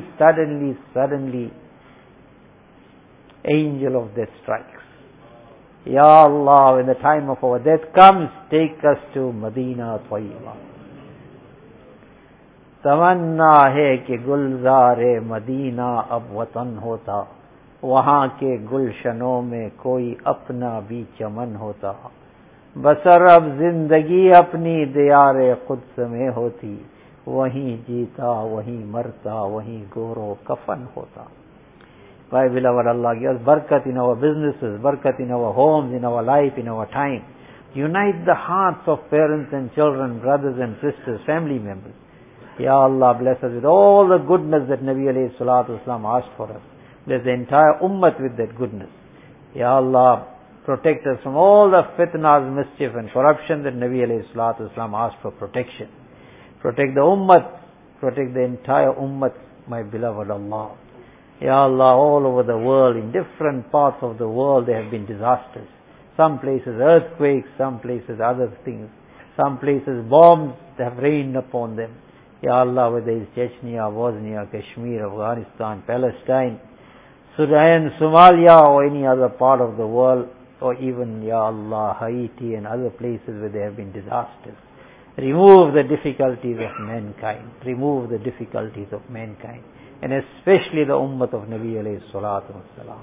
angel of death strikes. Ya Allah, when the time of our death comes, take us to Medina Tayyibah. तमन्ना है कि Gulzare Medina अब वतन होता, वहां के गुलशनों में कोई अपना भी चमन होता। बसर अब जिंदगी अपनी दियारे कुद्स में होती, वहीं जीता वहीं मरता वहीं गोरो कफन होता। My beloved, Allah give us barakat in our businesses, barakat in our homes, in our life, in our time. Unite the hearts of parents and children, brothers and sisters, family members. Ya Allah, bless us with all the goodness that Nabi alayhi salatu wasalam asked for us. Bless the entire ummah with that goodness. Ya Allah, protect us from all the fitnas, mischief and corruption that Nabi alayhi salatu wasalam asked for protection. Protect the ummah, protect the entire ummah, my beloved Allah. Ya Allah, all over the world, in different parts of the world, there have been disasters. Some places earthquakes, some places other things. Some places bombs have rained upon them. Ya Allah, whether it's Chechnya, Bosnia, Kashmir, Afghanistan, Palestine, Sudan, Somalia, or any other part of the world, or even, Ya Allah, Haiti and other places where there have been disasters. Remove the difficulties of mankind. Remove the difficulties of mankind. And especially the ummah of Nabi alayhi salatu wassalam.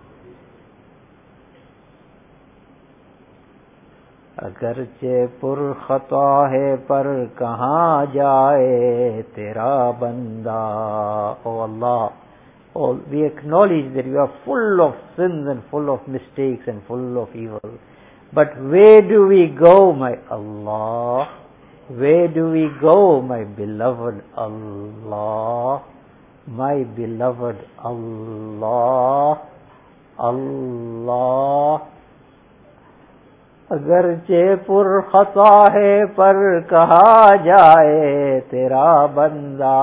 अगरचे पुरखता है पर कहाँ जाए तेरा बंदा. Oh Allah, oh, we acknowledge that you are full of sins and full of mistakes and full of evil. But where do we go, my Allah? Where do we go, my beloved Allah? My beloved Allah, Allah. अगरचे पुरखता है पर कहा जाए तेरा बंदा,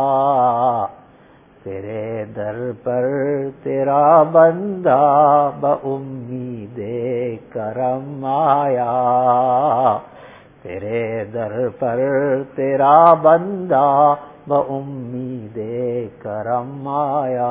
तेरे दर पर तेरा बंदा बउम्मीदे करम आया. तेरे दर पर तेरा बंदा बउम्मीदे करम आया.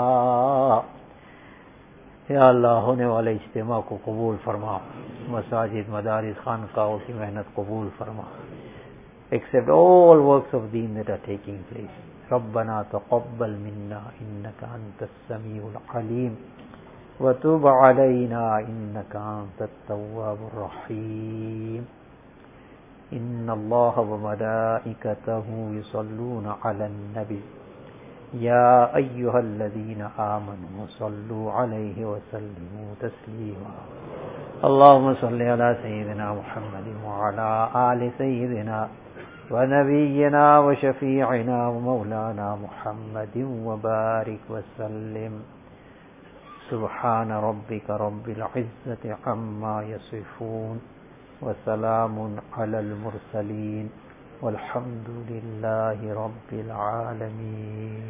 या अल्लाह, होने वाले इज्तिमा को कबूल फरमा. मसाजिद, मदारिस, खानकाहों की मेहनत कबूल फरमा. Accept all works of deen that are taking place. रब्बना तक़ब्बल मिन्ना इन्नका अंतस समीउल अलीम व तुब अलैना इन्नका अंतत तव्वाबुर रहीम. इन्नल्लाह व मलाइकतहु युसल्लूना अलन नबी या अय्युहल्लज़ीना आमनू सल्लू अलैहि व सल्लिमू तस्लीमा. अल्लाहुम्मा सल्लि अला सय्यिदिना मुहम्मदिन व अला आलि सय्यिदिना व नबिय्यिना व शफीइना व मौलाना मुहम्मदिन व बारिक व सल्लिम. सुब्हान रब्बिका रब्बिल इज्जति अम्मा यसिफून व सलामुन अलल मुरसलीन वल्हम्दुलिल्लाहि रब्बिल आलमीन.